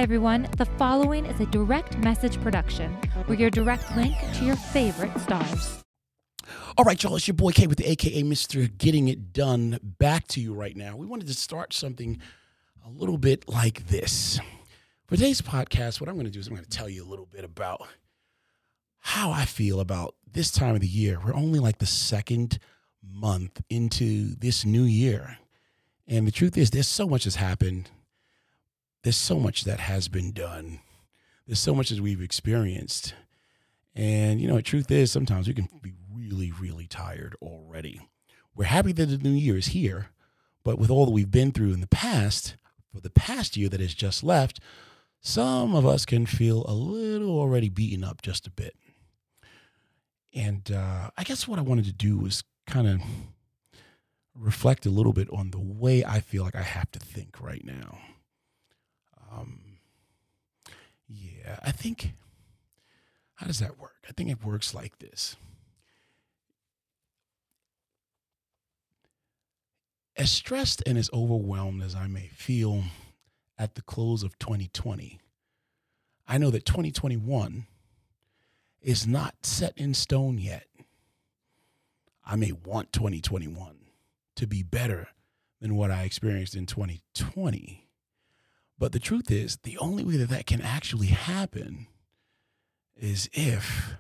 Hi, everyone. The following is a direct message production. We're your direct link to your favorite stars. All right, y'all, it's your boy K with the AKA Mr. Getting It Done back to you right now. We wanted to start something a little bit like this. For today's podcast, what I'm going to do is I'm going to tell you a little bit about how I feel about this time of the year. We're only like the second month into this new year. And the truth is, there's so much has happened. There's so much that has been done. There's so much that we've experienced. And, you know, the truth is sometimes we can be really, really tired already. We're happy that the new year is here, but with all that we've been through in the past, for the past year that has just left, some of us can feel a little already beaten up just a bit. And I guess what I wanted to do was kind of reflect a little bit on the way I feel like I have to think right now. I think, how does that work? I think it works like this. As stressed and as overwhelmed as I may feel at the close of 2020, I know that 2021 is not set in stone yet. I may want 2021 to be better than what I experienced in 2020. But the truth is, the only way that that can actually happen is if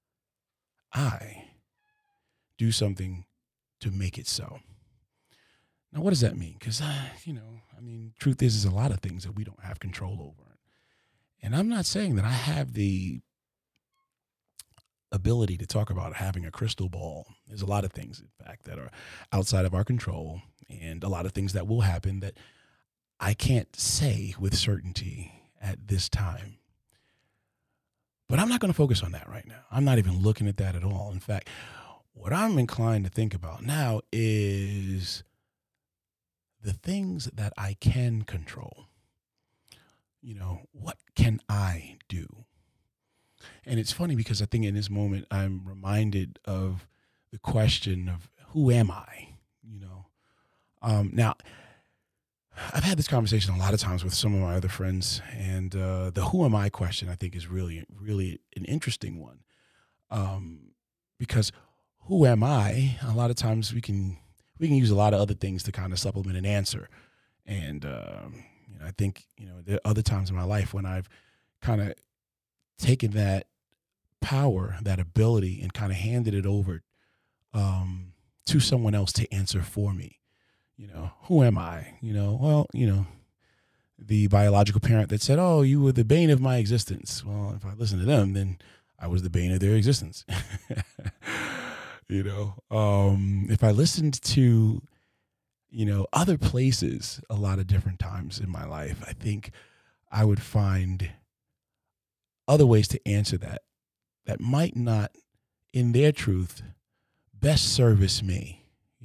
I do something to make it so. Now, what does that mean? Because, truth is a lot of things that we don't have control over. And I'm not saying that I have the ability to talk about having a crystal ball. There's a lot of things, in fact, that are outside of our control, and a lot of things that will happen that I can't say with certainty at this time. But I'm not going to focus on that right now. I'm not even looking at that at all. In fact, what I'm inclined to think about now is the things that I can control. You know, what can I do? And it's funny because I think in this moment, I'm reminded of the question of who am I? Now, I've had this conversation a lot of times with some of my other friends, and the who am I question, I think, is really, really an interesting one. Because who am I? A lot of times we can use a lot of other things to kind of supplement an answer. And, I think, there are other times in my life when I've kind of taken that power, that ability, and kind of handed it over to someone else to answer for me. Who am I? The biological parent that said, oh, you were the bane of my existence. Well, if I listen to them, then I was the bane of their existence. If I listened to, other places a lot of different times in my life, I think I would find other ways to answer that might not, in their truth, best service me,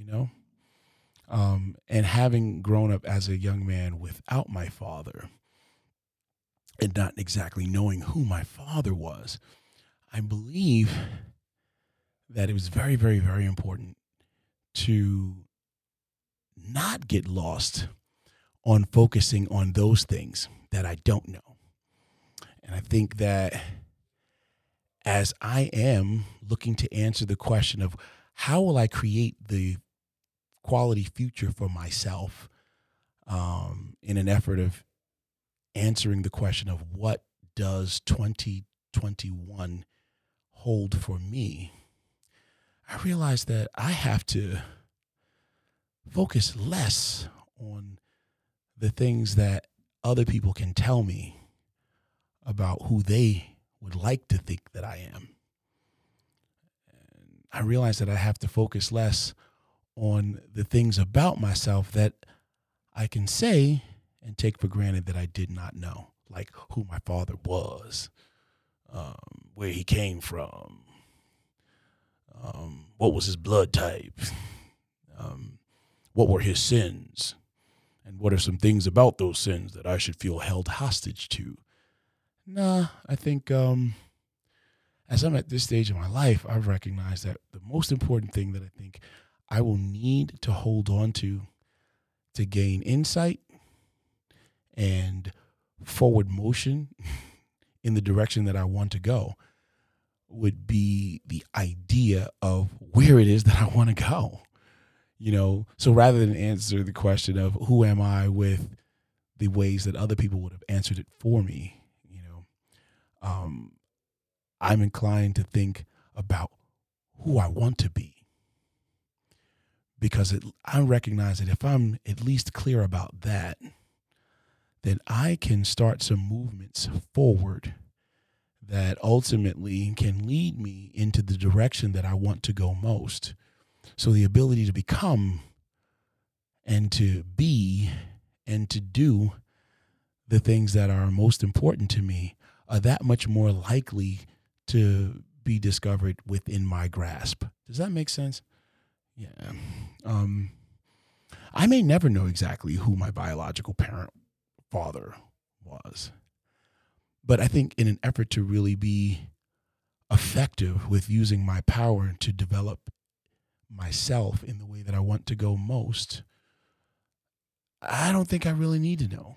And having grown up as a young man without my father and not exactly knowing who my father was, I believe that it was very, very, very important to not get lost on focusing on those things that I don't know. And I think that as I am looking to answer the question of how will I create the quality future for myself, in an effort of answering the question of what does 2021 hold for me, I realized that I have to focus less on the things that other people can tell me about who they would like to think that I am. And I realized that I have to focus less on the things about myself that I can say and take for granted that I did not know, like who my father was, where he came from, what was his blood type, what were his sins, and what are some things about those sins that I should feel held hostage to. Nah, I think as I'm at this stage of my life, I've recognized that the most important thing that I think I will need to hold on to gain insight and forward motion in the direction that I want to go would be the idea of where it is that I want to go. So rather than answer the question of who am I with the ways that other people would have answered it for me, I'm inclined to think about who I want to be. Because I recognize that if I'm at least clear about that, then I can start some movements forward that ultimately can lead me into the direction that I want to go most. So the ability to become and to be and to do the things that are most important to me are that much more likely to be discovered within my grasp. Does that make sense? Yeah. I may never know exactly who my biological father was. But I think in an effort to really be effective with using my power to develop myself in the way that I want to go most, I don't think I really need to know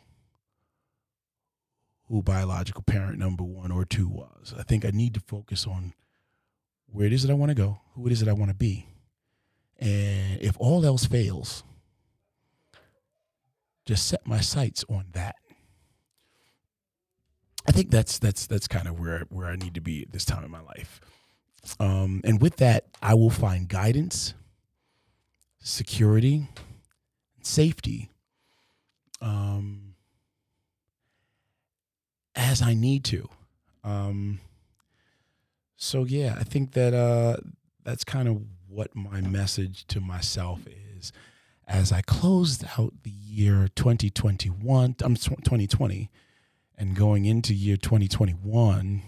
who biological parent number 1 or 2 was. I think I need to focus on where it is that I want to go, who it is that I want to be. And if all else fails, just set my sights on that. I think that's kind of where I need to be at this time in my life. And with that, I will find guidance, security, safety, as I need to. So yeah, I think that that's kind of what my message to myself is as I closed out the year 2020, and going into year 2021,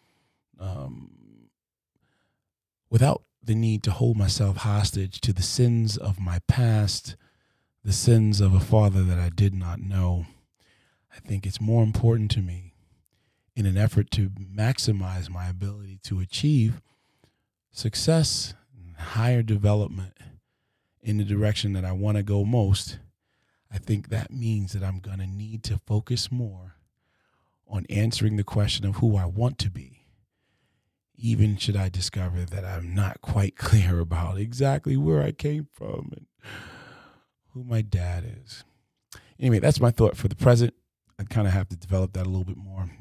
without the need to hold myself hostage to the sins of my past, the sins of a father that I did not know. I think it's more important to me, in an effort to maximize my ability to achieve success and higher development in the direction that I want to go most. I think that means that I'm going to need to focus more on answering the question of who I want to be, even should I discover that I'm not quite clear about exactly where I came from and who my dad is. Anyway, that's my thought for the present. I kind of have to develop that a little bit more.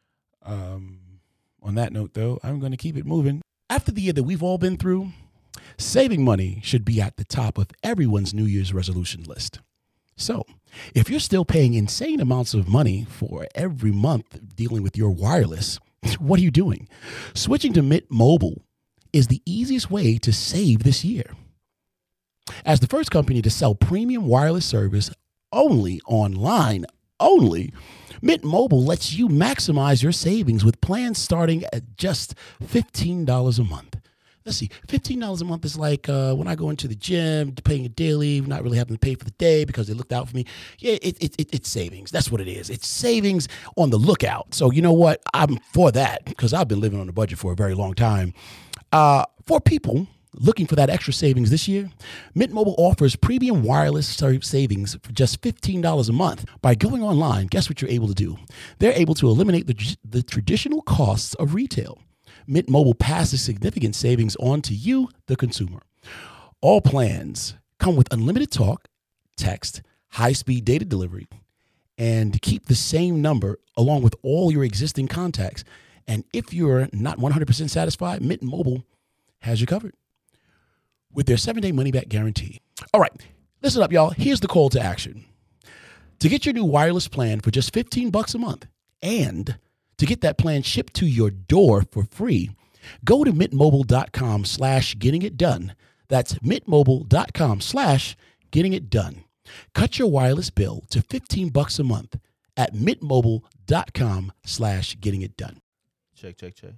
On that note, though, I'm going to keep it moving. After the year that we've all been through, saving money should be at the top of everyone's New Year's resolution list. So, if you're still paying insane amounts of money for every month dealing with your wireless, what are you doing? Switching to Mint Mobile is the easiest way to save this year. As the first company to sell premium wireless service online only, Mint Mobile lets you maximize your savings with plans starting at just $15 a month. Let's see, $15 a month is like when I go into the gym, paying a daily, not really having to pay for the day because they looked out for me. Yeah, it's savings. That's what it is. It's savings on the lookout. So you know what? I'm for that because I've been living on a budget for a very long time. For people looking for that extra savings this year, Mint Mobile offers premium wireless savings for just $15 a month. By going online, guess what you're able to do? They're able to eliminate the traditional costs of retail. Mint Mobile passes significant savings on to you, the consumer. All plans come with unlimited talk, text, high-speed data delivery, and keep the same number along with all your existing contacts. And if you're not 100% satisfied, Mint Mobile has you covered with their 7-day money-back guarantee. All right, listen up, y'all. Here's the call to action. To get your new wireless plan for just $15 a month and to get that plan shipped to your door for free, go to mintmobile.com/gettingitdone. That's mintmobile.com/gettingitdone. Cut your wireless bill to $15 a month at mintmobile.com/gettingitdone. Check.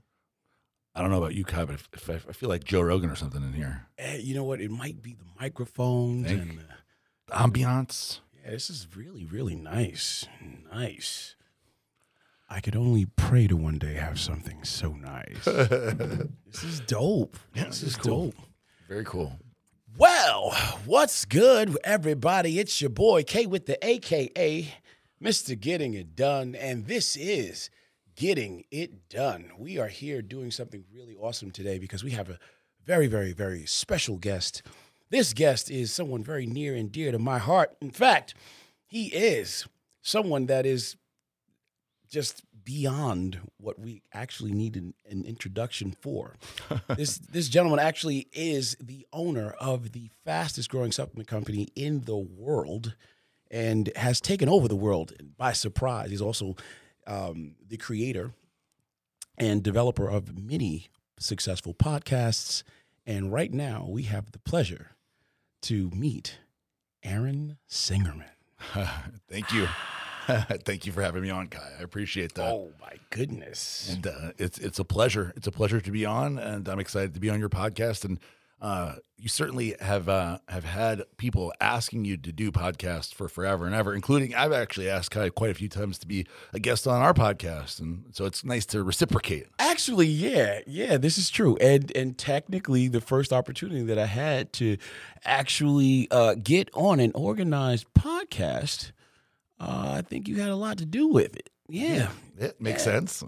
I don't know about you, Kai, but I feel like Joe Rogan or something in here. You know what? It might be the microphones and the ambiance. Yeah, this is really, really nice. Nice. I could only pray to one day have something so nice. This is dope. Yeah, this is cool. dope. Very cool. Well, what's good, everybody? It's your boy, K with the AKA, Mr. Getting It Done, and this is Getting It Done. We are here doing something really awesome today because we have a very, very, very special guest. This guest is someone very near and dear to my heart. In fact, he is someone that is just beyond what we actually need an introduction for. This gentleman actually is the owner of the fastest growing supplement company in the world and has taken over the world by surprise. He's also the creator and developer of many successful podcasts. And right now we have the pleasure to meet Aaron Singerman. Thank you. Thank you for having me on, Kai. I appreciate that. Oh my goodness! And it's a pleasure. It's a pleasure to be on, and I'm excited to be on your podcast. And you certainly have had people asking you to do podcasts for forever and ever, including I've actually asked Kai quite a few times to be a guest on our podcast, and so it's nice to reciprocate. Actually, yeah, this is true. And technically, the first opportunity that I had to actually get on an organized podcast, I think you had a lot to do with it. Yeah. It makes sense.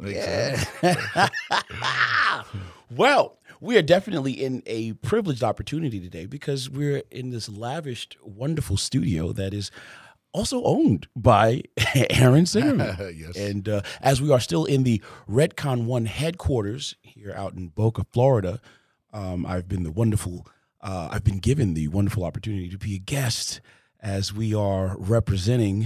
Well, we are definitely in a privileged opportunity today because we're in this lavished, wonderful studio that is also owned by Aaron Singerman. Yes. And as we are still in the Redcon One headquarters here out in Boca, Florida, I've been given the wonderful opportunity to be a guest as we are representing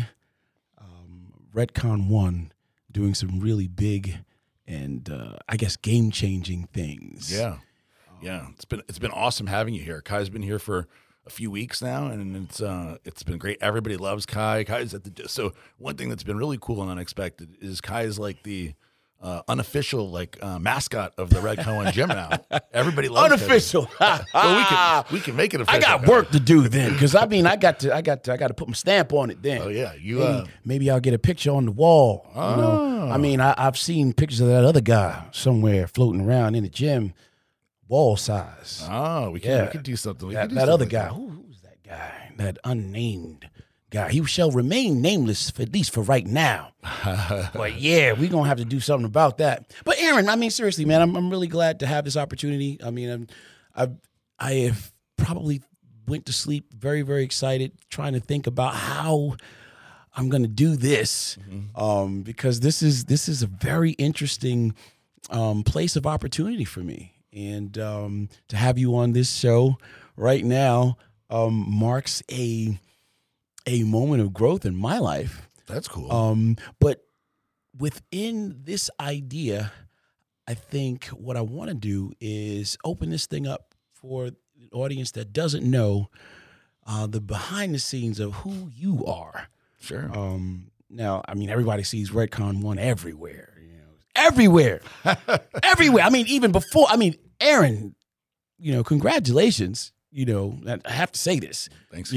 Redcon One, doing some really big and I guess game-changing things. Yeah. It's been awesome having you here. Kai's been here for a few weeks now, and it's been great. Everybody loves Kai. Kai's at the so one thing that's been really cool and unexpected is Kai's like the unofficial mascot of the Redcon One gym now. Everybody loves unofficial. Well, we can make it official. I got work to do then, because I got to put my stamp on it then. Oh yeah, maybe I'll get a picture on the wall. You know, I mean, I've seen pictures of that other guy somewhere floating around in the gym, wall size. Oh, we can do something. That other guy. Who's that guy? That unnamed guy. He shall remain nameless, at least for right now. But yeah, we're going to have to do something about that. But Aaron, I mean, seriously, man, I'm really glad to have this opportunity. I mean, I have probably went to sleep very, very excited, trying to think about how I'm going to do this, because this is a very interesting place of opportunity for me. And to have you on this show right now marks a moment of growth in my life. That's cool. But within this idea, I think what I want to do is open this thing up for the audience that doesn't know the behind the scenes of who you are. Sure. Now, I mean, everybody sees Redcon One everywhere. Everywhere. Everywhere. I mean, even before. I mean, Aaron, congratulations. I have to say this. Thanks.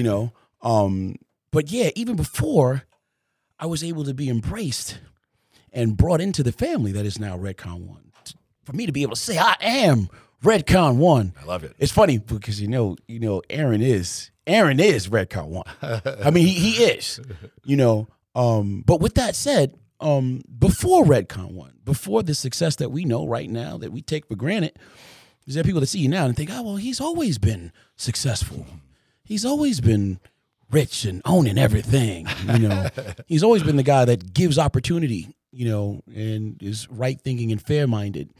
But yeah, even before I was able to be embraced and brought into the family that is now Redcon One, for me to be able to say I am Redcon One. I love it. It's funny because Aaron is Redcon One. I mean, he is. But with that said, before Redcon One, before the success that we know right now that we take for granted, is there people that see you now and think, oh well, he's always been successful. He's always been rich and owning everything. He's always been the guy that gives opportunity, and is right thinking and fair minded,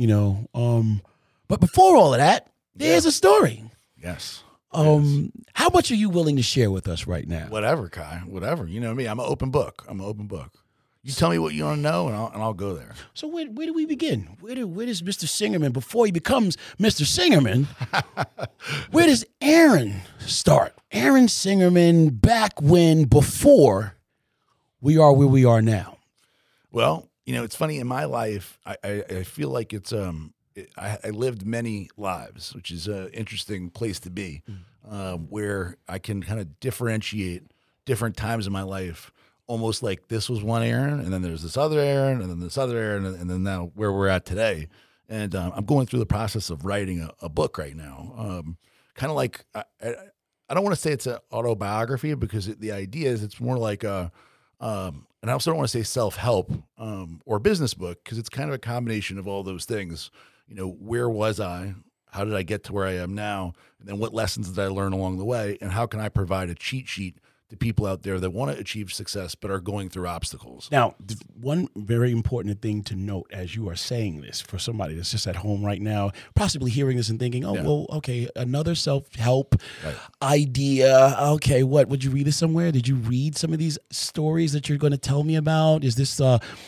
But before all of that, there's a story. Yes. How much are you willing to share with us right now? Whatever, Kai. Whatever. You know me. I'm an open book. You tell me what you want to know, and I'll go there. So where do we begin? Where does Mr. Singerman, before he becomes Mr. Singerman, where does Aaron start? Aaron Singerman before we are where we are now. Well, it's funny. In my life, I feel like it's I lived many lives, which is an interesting place to be, where I can kind of differentiate different times in my life. Almost like this was one Aaron, and then there's this other Aaron, and then this other Aaron, and then now where we're at today. And I'm going through the process of writing a book right now. Kind of like, I don't want to say it's an autobiography because the idea is it's more like a And I also don't want to say self-help or business book, because it's kind of a combination of all those things. You know, where was I? How did I get to where I am now? And then what lessons did I learn along the way? And how can I provide a cheat sheet to people out there that want to achieve success but are going through obstacles? Now, one very important thing to note as you are saying this, for somebody that's just at home right now, possibly hearing this and thinking, oh, well, okay, another self-help idea. Okay, what? Would you read this somewhere? Did you read some of these stories that you're going to tell me about? Is this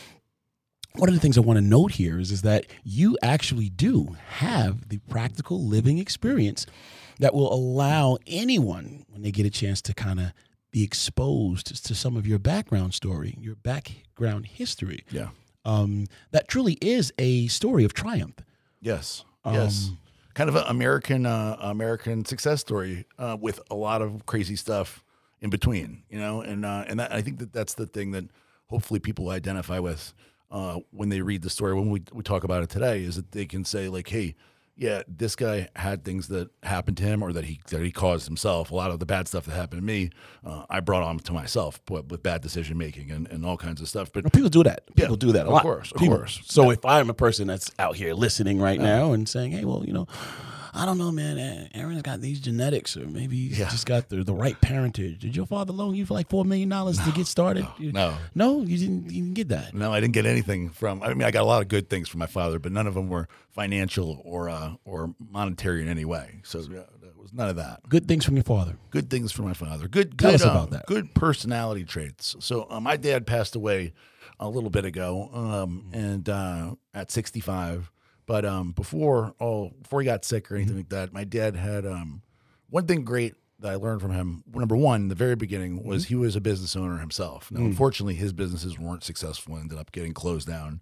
one of the things I want to note here is that you actually do have the practical living experience that will allow anyone, when they get a chance to kind of be exposed to some of your background story, your background history. Yeah. That truly is a story of triumph. Yes. Yes. Kind of an American success story with a lot of crazy stuff in between, you know, and that, I think that's the thing that hopefully people identify with when they read the story. When we talk about it today, is that they can say like, hey, yeah, this guy had things that happened to him or that he caused himself. A lot of the bad stuff that happened to me, I brought on to myself with bad decision making and all kinds of stuff. But people do that. People do that a lot. Of course. So if I'm a person that's out here listening right now and saying, hey, well, you know, I don't know, man, Aaron's got these genetics, or maybe he's just got the right parentage. Did your father loan you for like $4 million to get started? No, you didn't get that. No, I didn't get anything from. I mean, I got a lot of good things from my father, but none of them were financial or monetary in any way. So there was none of that. Good things from your father. Good things from my father. Tell us about that. Good personality traits. So my dad passed away a little bit ago, and at 65. But before he got sick or anything like that, my dad had one thing great that I learned from him. Number one, the very beginning was he was a business owner himself. Now, unfortunately, his businesses weren't successful and ended up getting closed down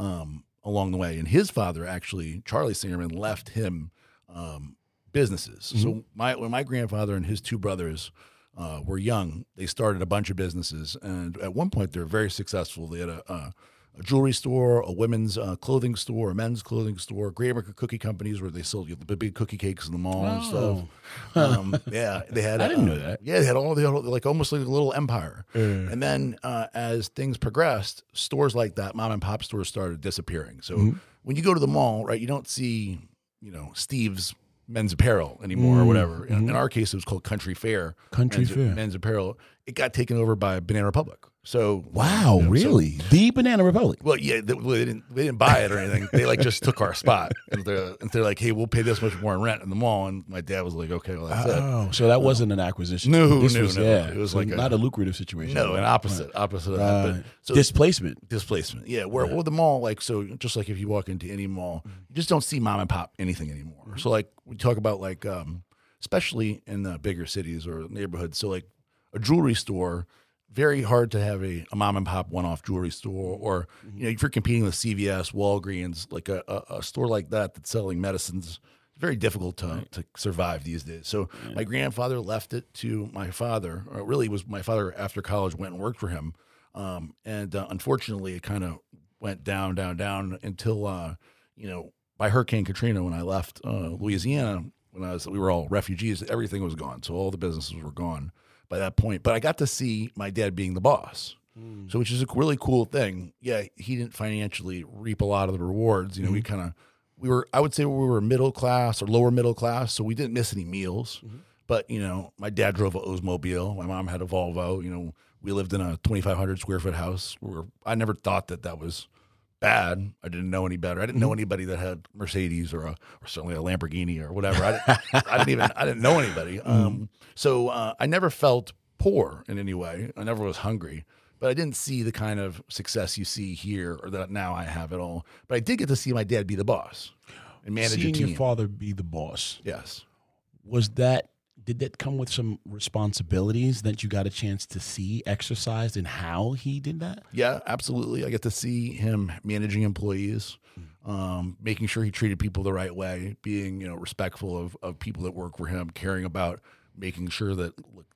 along the way. And his father, actually, Charlie Singerman, left him businesses. So when my grandfather and his two brothers were young, they started a bunch of businesses. And at one point, they were very successful. They had a jewelry store, a women's clothing store, a men's clothing store, Great American Cookie Companies where they sold the big cookie cakes in the mall and stuff. Yeah, they had. I didn't know that. Yeah, they had like almost like a little empire. And then as things progressed, stores like that, mom and pop stores, started disappearing. So when you go to the mall, right, you don't see, you know, Steve's Men's Apparel anymore or whatever. In our case, it was called Country Fair. Men's Apparel. It got taken over by Banana Republic. So wow, really? The Banana Republic? Well, yeah, they didn't buy it or anything. They like just took our spot, and they're like, "Hey, we'll pay this much more in rent in the mall." And my dad was like, "Okay, well that's it." Oh, so that wasn't an acquisition. No. It was like not a lucrative situation. No, an opposite of that. But, so, displacement. Yeah, where the mall, like, so just like if you walk into any mall, you just don't see mom and pop anything anymore. So like we talk about like, especially in the bigger cities or neighborhoods. So like a jewelry store. Very hard to have a mom and pop one-off jewelry store, or you know, if you're competing with CVS, Walgreens, like a store like that that's selling medicines, it's very difficult to survive these days. So my grandfather left it to my father, or really was my father after college went and worked for him, and unfortunately it kind of went down until you know, by Hurricane Katrina when I left Louisiana, we were all refugees, everything was gone, so all the businesses were gone by that point. But I got to see my dad being the boss, so which is a really cool thing. Yeah, he didn't financially reap a lot of the rewards. You know, I would say we were middle class or lower middle class, so we didn't miss any meals. But you know, my dad drove a Oldsmobile. My mom had a Volvo. You know, we lived in a 2,500 square foot house. I never thought that was bad. I didn't know any better. I didn't know anybody that had Mercedes or certainly a Lamborghini or whatever. I didn't know anybody. So I never felt poor in any way. I never was hungry, but I didn't see the kind of success you see here or that now I have at all. But I did get to see my dad be the boss and manage a team. Seeing your father be the boss. Yes. Did that come with some responsibilities that you got a chance to see exercised in how he did that? Yeah, absolutely. I get to see him managing employees, making sure he treated people the right way, being, you know, respectful of people that work for him, caring about making sure that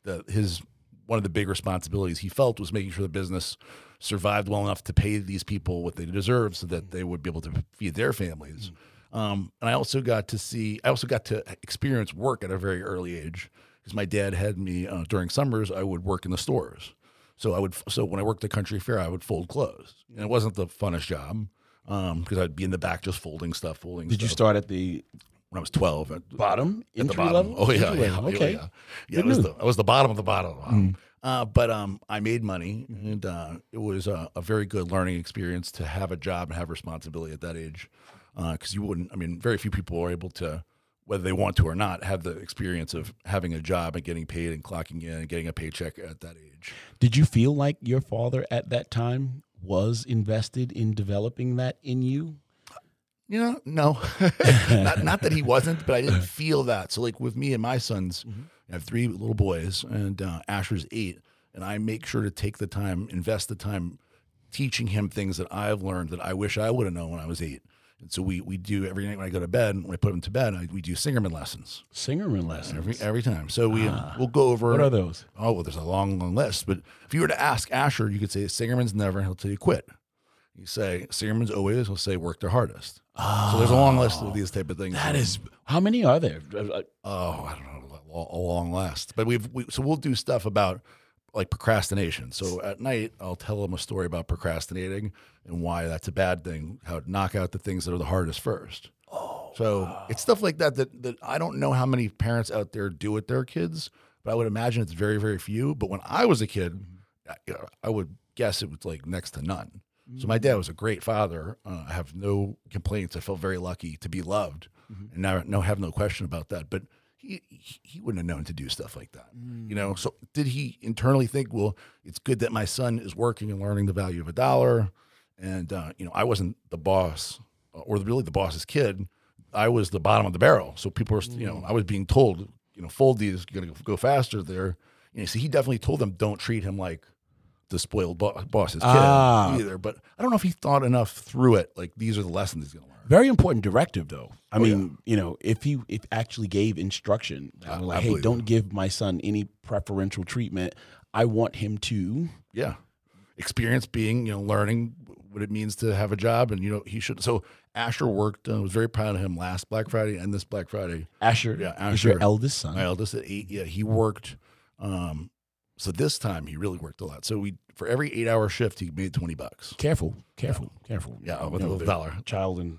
one of the big responsibilities he felt was making sure the business survived well enough to pay these people what they deserve so that they would be able to feed their families. And I also got to experience work at a very early age because my dad had me during summers. I would work in the stores. So when I worked at Country Fair, I would fold clothes, and it wasn't the funnest job because I'd be in the back just folding stuff. Did you start at the when I was 12? bottom, At the entry bottom. level? Oh yeah, Entry yeah, level. yeah, Okay. yeah. I was the bottom of the bottom. Of the bottom. But I made money, and it was a very good learning experience to have a job and have responsibility at that age. Because you wouldn't. I mean, very few people are able to, whether they want to or not, have the experience of having a job and getting paid and clocking in and getting a paycheck at that age. Did you feel like your father at that time was invested in developing that in you? You know, no, not that he wasn't, but I didn't feel that. So like with me and my sons, I have 3 little boys, and Asher's 8, and I make sure to take the time, invest the time, teaching him things that I've learned that I wish I would have known when I was 8. And so we do every night when I go to bed, when I put him to bed, we do Singerman lessons. Singerman lessons. Every time. So we'll go over. What are those? Oh, well, there's a long list. But if you were to ask Asher, you could say Singerman's never, he'll tell you quit. You say Singerman's always, he'll say work their hardest. So there's a long list of these type of things. That is, how many are there? Oh, I don't know, a long list. But so we'll do stuff about like procrastination. So at night, I'll tell them a story about procrastinating and why that's a bad thing, how to knock out the things that are the hardest first. So it's stuff like that I don't know how many parents out there do with their kids, but I would imagine it's very, very few. But when I was a kid, I would guess it was like next to none. So my dad was a great father. I have no complaints. I felt very lucky to be loved, and have no question about that. But he wouldn't have known to do stuff like that, you know. So did he internally think, well, it's good that my son is working and learning the value of a dollar, and you know, I wasn't the boss or really the boss's kid. I was the bottom of the barrel. So people were, you know, I was being told, you know, fold these, you're gonna go faster there. You know, so he definitely told them, don't treat him like the spoiled boss's kid either. But I don't know if he thought enough through it. Like, these are the lessons he's going to learn. Very important directive, though. I mean, you know, if actually gave instruction, like, hey, don't give my son any preferential treatment. I want him to, experience being, you know, learning what it means to have a job, and you know, he should. So Asher worked. I was very proud of him last Black Friday and this Black Friday. Asher is your eldest son. My eldest at 8. Yeah, he worked. So this time he really worked a lot. So for every 8-hour shift, he made $20. Careful. Yeah, with a dollar. Child and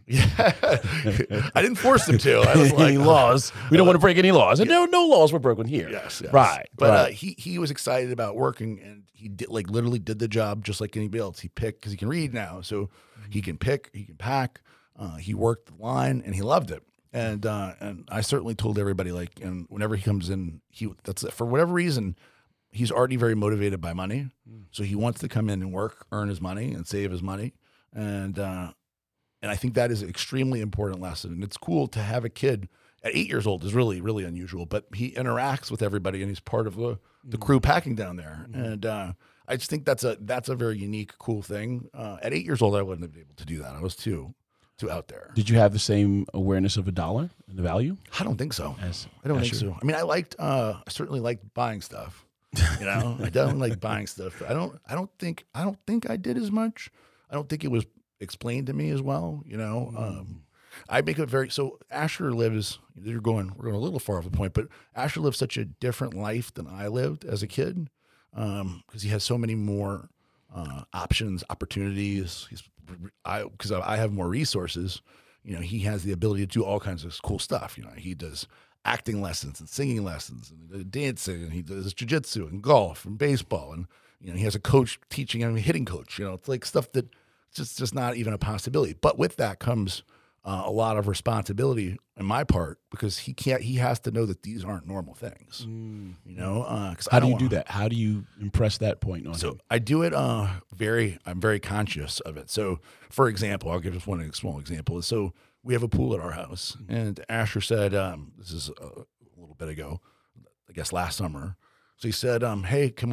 I didn't force him to. I was like, any laws. We don't want to break any laws, and no laws were broken here. Yes. Right. But he was excited about working, and he did, like, literally did the job just like anybody else. He picked, because he can read now, so he can pick, he can pack. He worked the line, and he loved it. And I certainly told everybody, like, and whenever he comes in, that's for whatever reason. He's already very motivated by money, so he wants to come in and work, earn his money, and save his money, and I think that is an extremely important lesson. And it's cool to have a kid at 8 years old is really, really unusual, but he interacts with everybody, and he's part of the crew packing down there, and I just think that's a very unique, cool thing. At 8 years old, I wouldn't have been able to do that. I was too out there. Did you have the same awareness of a dollar and the value? I don't think so. I don't think so. I mean, I certainly liked buying stuff. You know, I definitely like buying stuff. I don't think I did as much. I don't think it was explained to me as well. You know, I make it very, so Asher lives, we're going a little far off the point, but Asher lives such a different life than I lived as a kid. Cause he has so many more, options, opportunities. Cause I have more resources, you know, he has the ability to do all kinds of cool stuff. You know, he does acting lessons and singing lessons and dancing, and he does jiu-jitsu and golf and baseball, and you know, he has a coach teaching him, a hitting coach. You know, it's like stuff that just not even a possibility. But with that comes a lot of responsibility on my part, because he has to know that these aren't normal things. You know, because how do you do that? How do you impress that point on him? So I do it I'm very conscious of it. So for example, I'll give just one small example. So we have a pool at our house, and Asher said, this is a little bit ago, I guess last summer. So he said, hey, can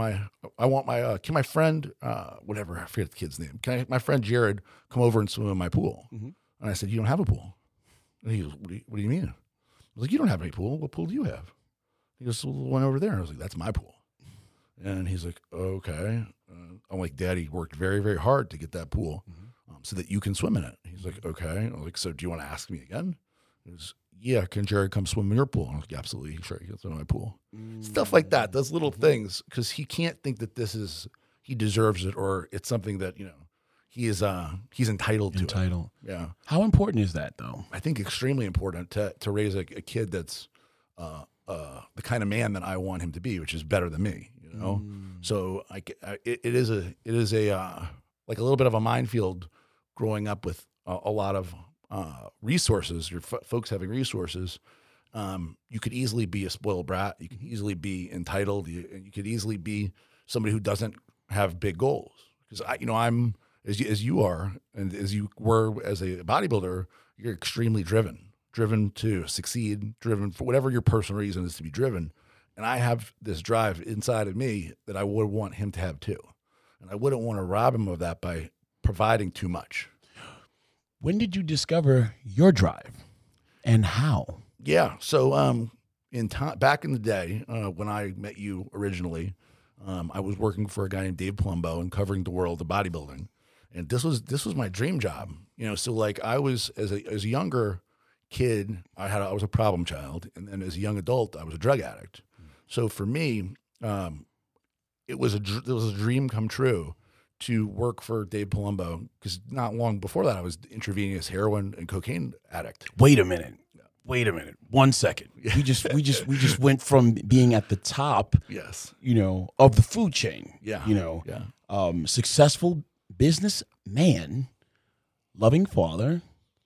my friend, whatever, I forget the kid's name. Can my friend Jared come over and swim in my pool? And I said, you don't have a pool. And he goes, what do you mean? I was like, you don't have any pool. What pool do you have? He goes, well, the one over there. And I was like, that's my pool. And he's like, okay. I'm like, Daddy worked very, very hard to get that pool. So that you can swim in it. He's like, okay. I was like, so do you want to ask me again? He goes, yeah, can Jared come swim in your pool? I was like, absolutely, sure, he can swim in my pool. Stuff like that, those little things, because he can't think that he deserves it, or it's something that he's entitled to. Entitled. Yeah. How important is that, though? I think extremely important to raise a kid that's the kind of man that I want him to be, which is better than me. So it is a like a little bit of a minefield growing up with a lot of resources. Your folks having resources. You could easily be a spoiled brat. You can easily be entitled. You could easily be somebody who doesn't have big goals. Because I'm as you are, and as you were as a bodybuilder, you're extremely driven to succeed, driven for whatever your personal reason is to be driven. And I have this drive inside of me that I would want him to have too. And I wouldn't want to rob him of that by providing too much. When did you discover your drive, and how? Yeah. So back in the day, when I met you originally, I was working for a guy named Dave Palumbo and covering the world of bodybuilding. And this was my dream job. So like I was as a younger kid, I was a problem child, and then as a young adult, I was a drug addict. So for me, it was a dream come true to work for Dave Palumbo, because not long before that, I was intravenous heroin and cocaine addict. Wait a minute. 1 second. We just went from being at the top, Yes. Of the food chain. Yeah. Successful businessman, loving father,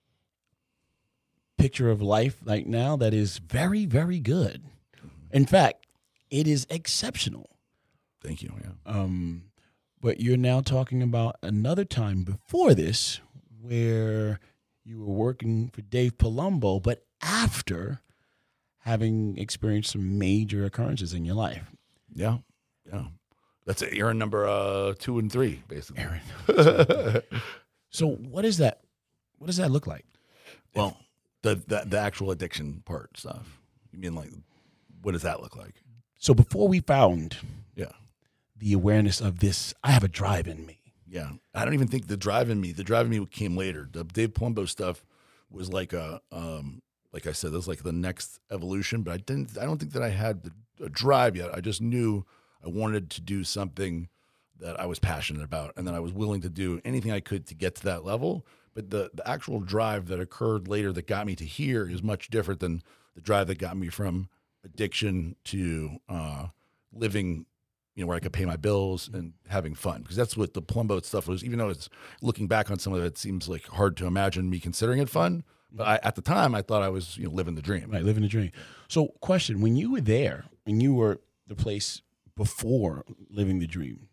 picture of life right now that is very, very good. In fact, it is exceptional. Thank you. Yeah. But you're now talking about another time before this where you were working for Dave Palumbo, but after having experienced some major occurrences in your life. Yeah. That's Aaron number 2 and 3, basically. Aaron. So what does that look like? Well, the actual addiction part stuff. You mean like, what does that look like? So before we found the awareness of this, I have a drive in me. Yeah. I don't even think the drive in me came later. The Dave Palumbo stuff was like like I said, that was like the next evolution, but I don't think that I had a drive yet. I just knew I wanted to do something that I was passionate about, and that I was willing to do anything I could to get to that level. But the actual drive that occurred later that got me to here is much different than the drive that got me from addiction to living, where I could pay my bills and having fun. Because that's what the Palumbo stuff was. Even though it's looking back on some of it seems like hard to imagine me considering it fun. But at the time, I thought I was living the dream. Right, living the dream. So, question: when you were there, when you were the place before living the dream,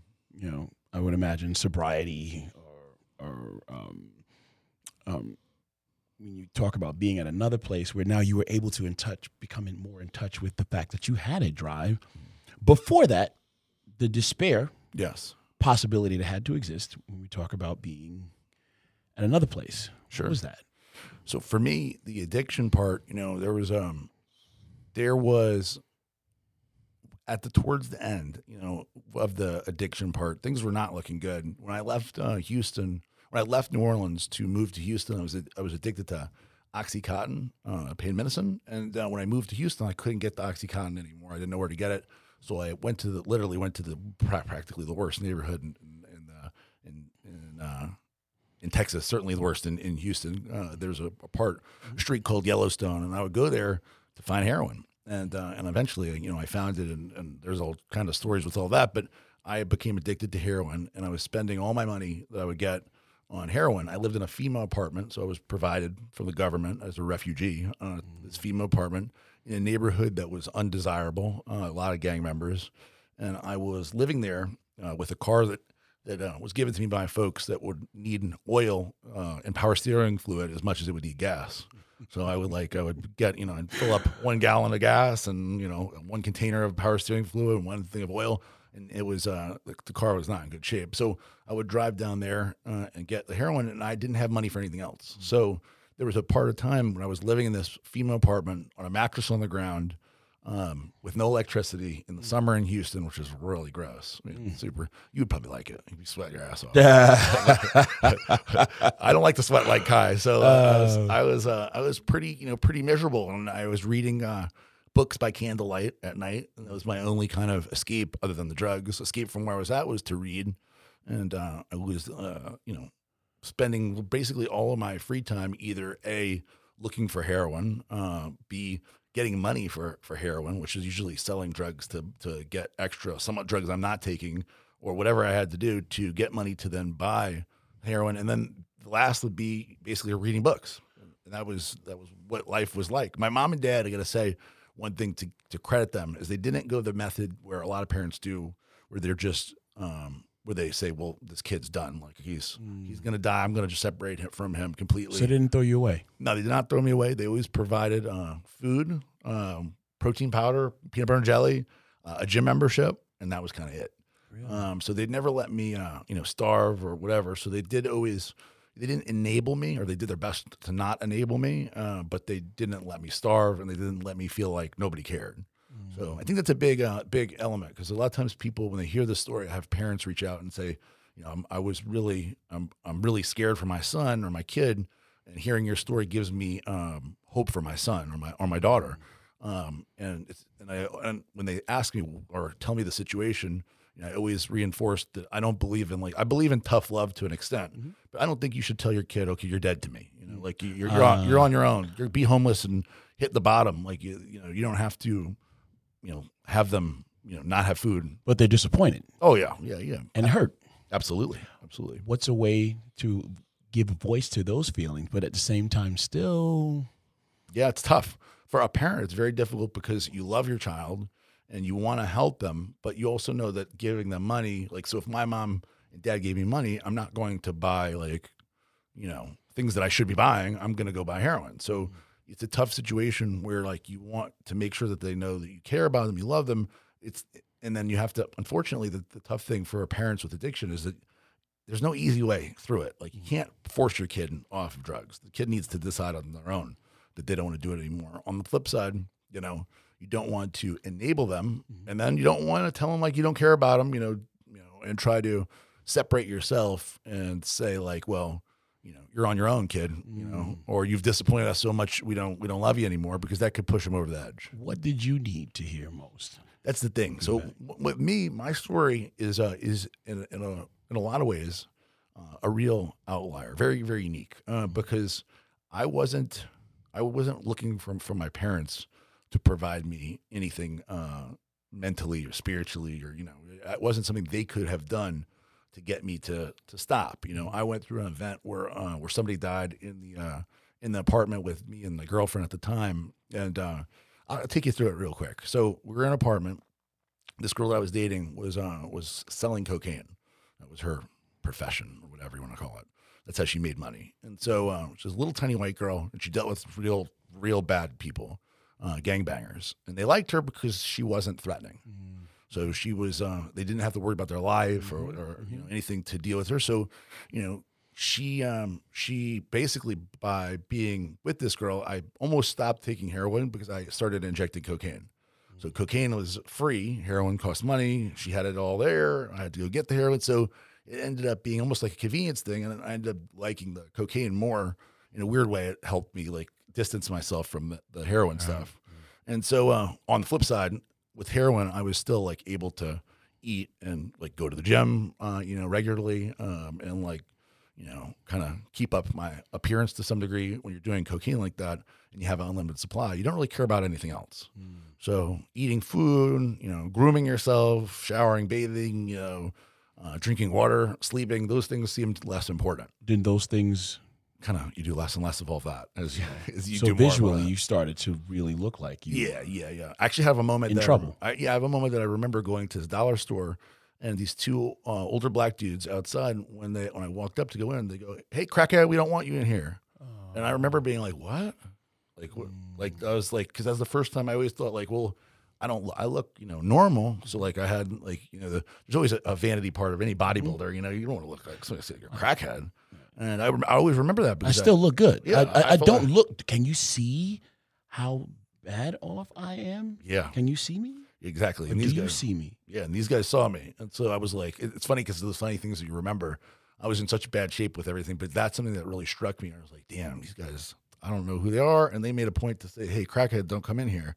I would imagine sobriety or when you talk about being at another place where now you were able to becoming more in touch with the fact that you had a drive. Before that, the despair, yes, possibility that had to exist when we talk about being at another place. Sure. What was that? So for me, the addiction part, there was towards the end, of the addiction part, things were not looking good. When I left Houston, when I left New Orleans to move to Houston, I was addicted to OxyContin, pain medicine. And when I moved to Houston, I couldn't get the OxyContin anymore. I didn't know where to get it. So I literally went to practically the worst neighborhood in Texas, certainly the worst in Houston. There's a street called Yellowstone, and I would go there to find heroin. And eventually, I found it, and there's all kind of stories with all that. But I became addicted to heroin, and I was spending all my money that I would get on heroin. I lived in a FEMA apartment, so I was provided from the government as a refugee. This FEMA apartment in a neighborhood that was undesirable, a lot of gang members, and I was living there with a car that was given to me by folks that would need oil and power steering fluid as much as it would need gas. So I would get, I'd fill up 1 gallon of gas and, 1 container of power steering fluid and 1 thing of oil. And it was, the car was not in good shape. So I would drive down there and get the heroin, and I didn't have money for anything else. So there was a part of time when I was living in this FEMA apartment on a mattress on the ground with no electricity in the summer in Houston, which is really gross. I mean, super. You'd probably like it. You'd sweat your ass off. I don't like to sweat like Kai, so I was pretty, pretty miserable. And I was reading books by candlelight at night. And that was my only kind of escape other than the drugs. Escape from where I was at was to read. And I was, spending basically all of my free time either A, looking for heroin, B, getting money for heroin, which is usually selling drugs to get extra, somewhat drugs I'm not taking, or whatever I had to do to get money to then buy heroin. And then the last would be basically reading books. And that was what life was like. My mom and dad, I got to say, one thing to credit them is they didn't go the method where a lot of parents do, where they're just, where they say, well, this kid's done. Like he's going to die. I'm going to just separate him from him completely. So they didn't throw you away? No, they did not throw me away. They always provided food, protein powder, peanut butter and jelly, a gym membership, and that was kind of it. Really? So they'd never let me, starve or whatever. So they didn't enable me, or they did their best to not enable me, but they didn't let me starve, and they didn't let me feel like nobody cared. So I think that's a big element, because a lot of times people, when they hear this story, I have parents reach out and say, I'm really scared for my son or my kid, and hearing your story gives me hope for my son or my daughter. And when they ask me or tell me the situation, I always reinforce that I don't believe in I believe in tough love to an extent, but I don't think you should tell your kid, okay, you're dead to me. You're on your own. You're be homeless and hit the bottom. You don't have to, have them, not have food. But they're disappointed. Oh yeah. And hurt. Absolutely. What's a way to give voice to those feelings, but at the same time still? Yeah, it's tough. For a parent, it's very difficult because you love your child and you want to help them, but you also know that giving them money, so if my mom and dad gave me money, I'm not going to buy things that I should be buying. I'm going to go buy heroin. So it's a tough situation where you want to make sure that they know that you care about them, you love them. And then you have to, unfortunately, the tough thing for parents with addiction is that there's no easy way through it. You can't force your kid off of drugs. The kid needs to decide on their own that they don't want to do it anymore. On the flip side, you don't want to enable them, and then you don't want to tell them you don't care about them, and try to separate yourself and say well, you're on your own, kid, or you've disappointed us so much we don't love you anymore, because that could push them over the edge. What did you need to hear most? That's the thing. So with me, my story is in a lot of ways a real outlier, very, very unique, because I wasn't looking from my parents to provide me anything mentally or spiritually, or it wasn't something they could have done to get me to stop. I went through an event where somebody died in the apartment with me and my girlfriend at the time, and I'll take you through it real quick. So we were in an apartment. This girl that I was dating was selling cocaine. That was her profession, or whatever you want to call it. That's how she made money. And so she was a little tiny white girl, and she dealt with real bad people, gangbangers. And they liked her because she wasn't threatening. So she was, they didn't have to worry about their life or anything to deal with her. So, she basically, by being with this girl, I almost stopped taking heroin because I started injecting cocaine. So cocaine was free. Heroin cost money. She had it all there. I had to go get the heroin. So it ended up being almost like a convenience thing. And I ended up liking the cocaine more. In a weird way, it helped me distance myself from the heroin stuff. And so on the flip side, with heroin, I was still able to eat and go to the gym, regularly, and kind of keep up my appearance to some degree. When you're doing cocaine like that and you have an unlimited supply, you don't really care about anything else. So eating food, grooming yourself, showering, bathing, drinking water, sleeping, those things seemed less important. Didn't those things you do less and less of all that as you so do more visually you started to really look like you. Yeah. I actually have a moment in trouble. I have a moment that I remember going to the dollar store, and these two older black dudes outside, when I walked up to go in, they go, "Hey, crackhead, we don't want you in here." And I remember being like, "What?" I was because that was the first time I always thought well, I look, normal. So I had there's always a vanity part of any bodybuilder, you don't want to look like somebody say you're a crackhead. And I always remember that. I still look good. Yeah, I don't look. Can you see how bad off I am? Yeah. Can you see me? Exactly. And these guys see me? Yeah, and these guys saw me. And so I was it's funny because of those funny things that you remember. I was in such bad shape with everything, but that's something that really struck me. I was like, damn, these guys, I don't know who they are. And they made a point to say, "Hey, crackhead, don't come in here."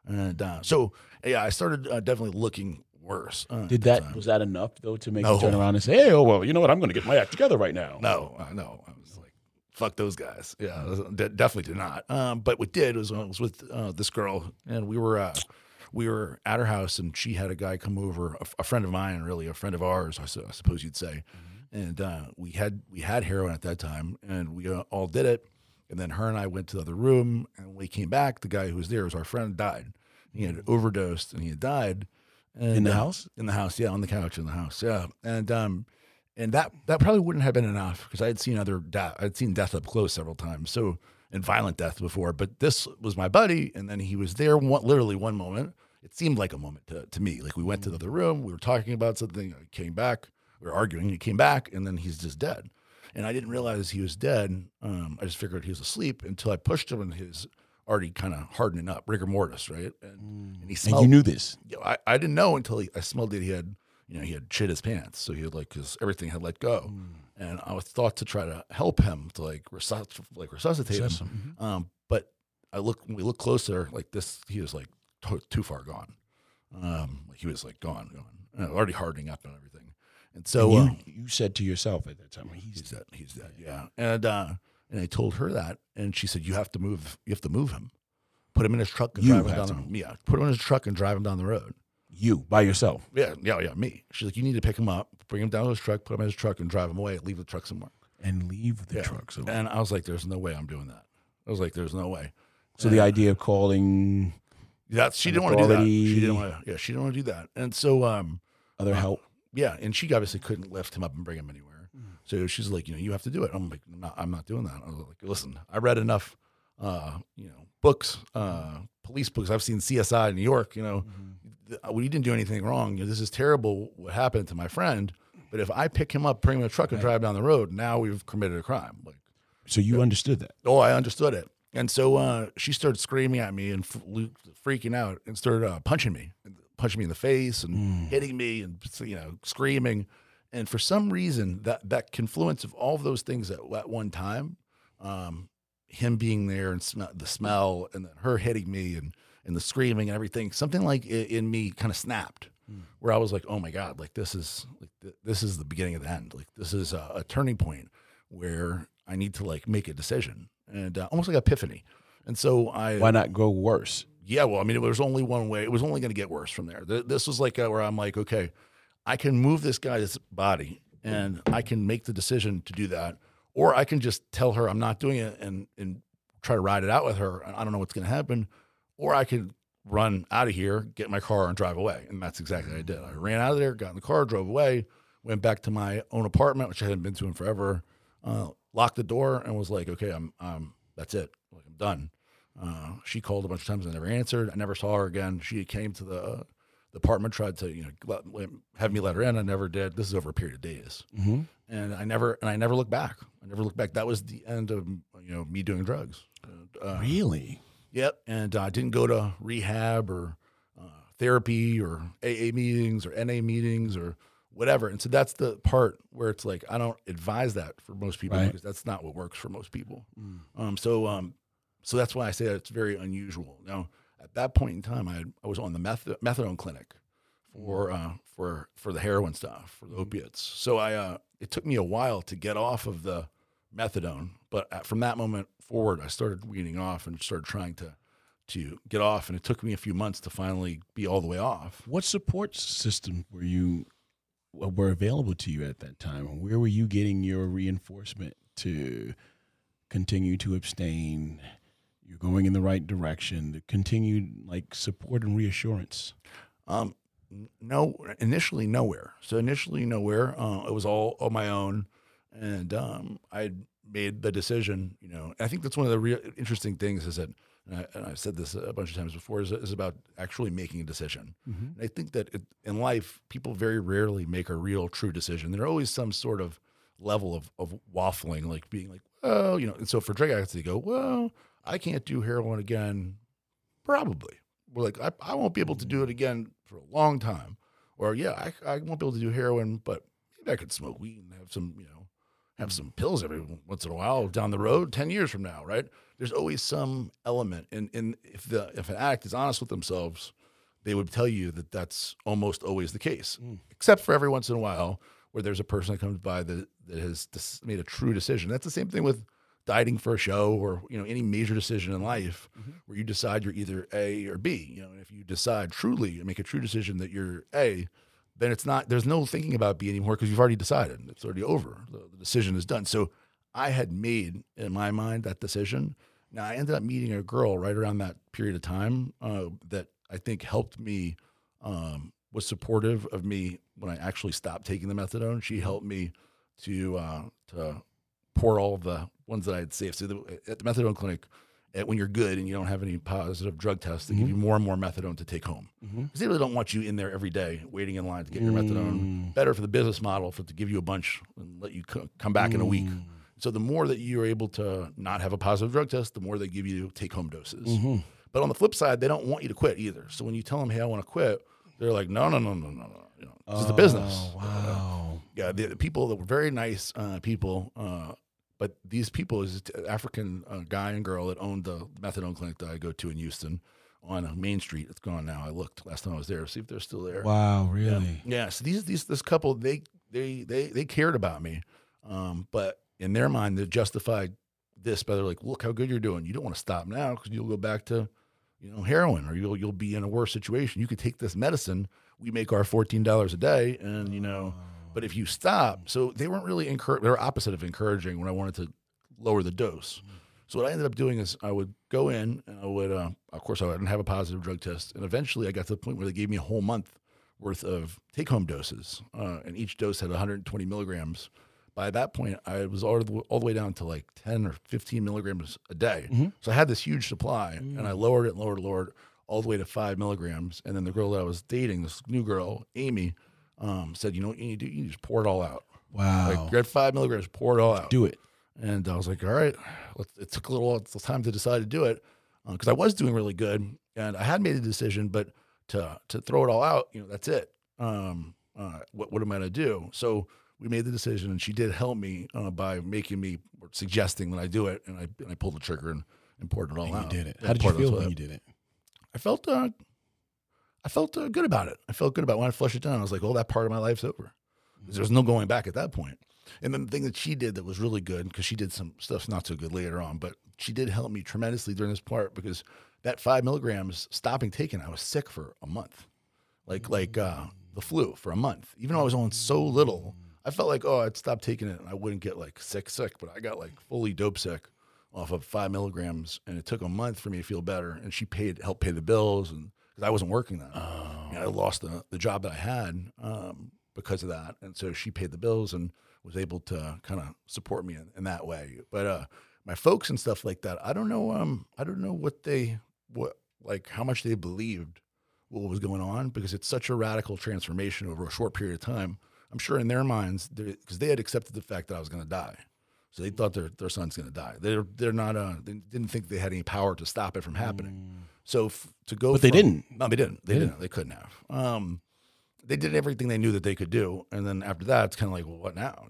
And so, yeah, I started definitely looking worse. Did that was that enough though to make No. you turn around and say, "Hey, oh well, you know what? I'm going to get my act together right now." No, I know. I was like, fuck those guys. Yeah, definitely did not. But what did was I was with this girl, and we were at her house, and she had a guy come over, a friend of mine, really a friend of ours, I suppose you'd say. And we had heroin at that time, and we all did it. And then her and I went to the other room, and when we came back, the guy who was there was our friend died. He had overdosed, and he had died. And, In the house? In the house, yeah, on the couch in the house, yeah. And that probably wouldn't have been enough because I had seen I'd seen death up close several times, so and violent death before. But this was my buddy, and then he was there literally one moment. It seemed like a moment to me. Like we went to the other room, we were talking about something. I came back, we were arguing. He came back, and then he's just dead. And I didn't realize he was dead. I just figured he was asleep until I pushed him, and his already kind of hardening up, rigor mortis, right? And he smelled. And you knew this. I didn't know until I smelled that he had shit his pants. So he had because everything had let go. And I was thought to try to help him to resuscitate him. But when we look closer, like this, he was like too far gone. He was like gone, already hardening up and everything. And so And you said to yourself at that time, he's dead. He's dead. Yeah. And I told her that, and she said, you have to move him. Put him in his truck and drive him down put him in his truck and drive him down the road. You by yourself. Yeah, me. She's like, you need to pick him up, bring him down to his truck, put him in his truck, and drive him away. Leave the truck somewhere. And leave the truck somewhere. And I was like, there's no way I'm doing that. I was like, there's no way. So the idea of calling she didn't want to do that. She didn't want to. Yeah, she didn't want to do that. And so other help. Yeah, and she obviously couldn't lift him up and bring him anywhere. So she's like, you have to do it. I'm like, I'm not doing that. I was like, listen, I read enough, books, police books. I've seen CSI in New York. We didn't do anything wrong. This is terrible what happened to my friend. But if I pick him up, bring him in a truck, and drive down the road, now we've committed a crime. So you understood that? Oh, I understood it. And so she started screaming at me and freaking out and started punching me in the face and hitting me and screaming. And for some reason, that confluence of all of those things at one time, him being there and the smell, and then her hitting me and the screaming and everything, something like in me kind of snapped, where I was like, oh my God, this is the beginning of the end. Like this is a turning point where I need to make a decision, and almost like epiphany. And so why not go worse? Yeah, well, I mean, it was only one way. It was only going to get worse from there. This was where I'm like, okay, I can move this guy's body, and I can make the decision to do that, or I can just tell her I'm not doing it and try to ride it out with her. I don't know what's going to happen, or I could run out of here, get in my car, and drive away. And that's exactly what I did. I ran out of there, got in the car, drove away, went back to my own apartment, which I hadn't been to in forever. Locked the door and was like, okay, I'm that's it. I'm done. She called a bunch of times. I never answered. I never saw her again. She came to the apartment, tried to have me let her in. I never did. This is over a period of days, and I never looked back. That was the end of me doing drugs. Really? Yep. And I didn't go to rehab or therapy or AA meetings or NA meetings or whatever. And so that's the part where it's like, I don't advise that for most people because that's not what works for most people. So that's why I say that it's very unusual. Now, at that point in time, I was on the methadone clinic for the heroin stuff, for the opiates. So it took me a while to get off of the methadone, but from that moment forward, I started weaning off and started trying to get off. And it took me a few months to finally be all the way off. What support system were available to you at that time? Where were you getting your reinforcement to continue to abstain? You're going in the right direction, the continued support and reassurance. No, initially nowhere. So initially nowhere. It was all on my own, and I made the decision. I think that's one of the real interesting things is that, and I've said this a bunch of times before, is about actually making a decision. And I think that in life, people very rarely make a real, true decision. There's always some sort of level of waffling, being like, oh, And so for drug addicts, they go, well, I can't do heroin again. Probably. We're like, I won't be able to do it again for a long time. Or, yeah, I won't be able to do heroin, but maybe I could smoke weed and have some, have some pills every once in a while down the road, 10 years from now, right? There's always some element. And if an addict is honest with themselves, they would tell you that that's almost always the case, except for every once in a while where there's a person that comes by that has made a true decision. That's the same thing with dieting for a show or, any major decision in life where you decide you're either A or B. And if you decide truly and make a true decision that you're A, then there's no thinking about B anymore because you've already decided. It's already over. The decision is done. So I had made, in my mind, that decision. Now, I ended up meeting a girl right around that period of time that I think helped me, was supportive of me when I actually stopped taking the methadone. She helped me to pour all of the ones that I had saved. So at the methadone clinic, when you're good and you don't have any positive drug tests, they give you more and more methadone to take home. Because they really don't want you in there every day waiting in line to get your methadone. Better for the business model to give you a bunch and let you come back in a week. So the more that you're able to not have a positive drug test, the more they give you take-home doses. But on the flip side, they don't want you to quit either. So when you tell them, hey, I want to quit, they're like, no. This is the business. Wow. Yeah, the people that were very nice people, but these people is an African guy and girl that owned the methadone clinic that I go to in Houston on Main Street. It's gone now. I looked last time I was there. See if they're still there. Wow, really? Yeah. So this couple, they cared about me, but in their mind, they justified this by they're like, look how good you're doing. You don't want to stop now because you'll go back to, heroin, or you'll be in a worse situation. You could take this medicine. We make our $14 a day, and but if you stop, so they weren't really they were opposite of encouraging when I wanted to lower the dose. So what I ended up doing is I would go in and I would, of course, I didn't have a positive drug test, and eventually I got to the point where they gave me a whole month worth of take-home doses, and each dose had 120 milligrams. By that point, I was all the way down to like 10 or 15 milligrams a day. So I had this huge supply, and I lowered it all the way to 5 milligrams. And then the girl that I was dating, this new girl, Amy, said, you know what you need to do? You just pour it all out. Wow. Like, get 5 milligrams, pour it all out. Do it. And I was like, all right. It took a little time to decide to do it because I was doing really good. And I had made a decision, but to throw it all out, that's it. What am I going to do? So we made the decision, and she did help me by making me or suggesting that I do it, and I pulled the trigger and poured it all And out. you did it. And How did you poured it feel all when out. you did it? I felt good about it. I felt good about it. When I flushed it down, I was like, oh, that part of my life's over. There was no going back at that point. And then the thing that she did that was really good, because she did some stuff not so good later on, but she did help me tremendously during this part, because that 5 milligrams stopping taking, I was sick for a month, like the flu for a month. Even though I was on so little, I felt like, I'd stop taking it and I wouldn't get like sick, but I got like fully dope sick off of 5 milligrams, and it took a month for me to feel better. And she helped pay the bills, and because I wasn't working then, I lost the job that I had because of that, and so she paid the bills and was able to kind of support me in that way. But my folks and stuff like that, I don't know how much they believed what was going on, because it's such a radical transformation over a short period of time. I'm sure in their minds, because they had accepted the fact that I was going to die, so they thought their son's going to die. They're not. They didn't think they had any power to stop it from happening. So to go, But they didn't. No, they didn't. They didn't. They couldn't have. They did everything they knew that they could do, and then after that, it's kind of like, well, what now?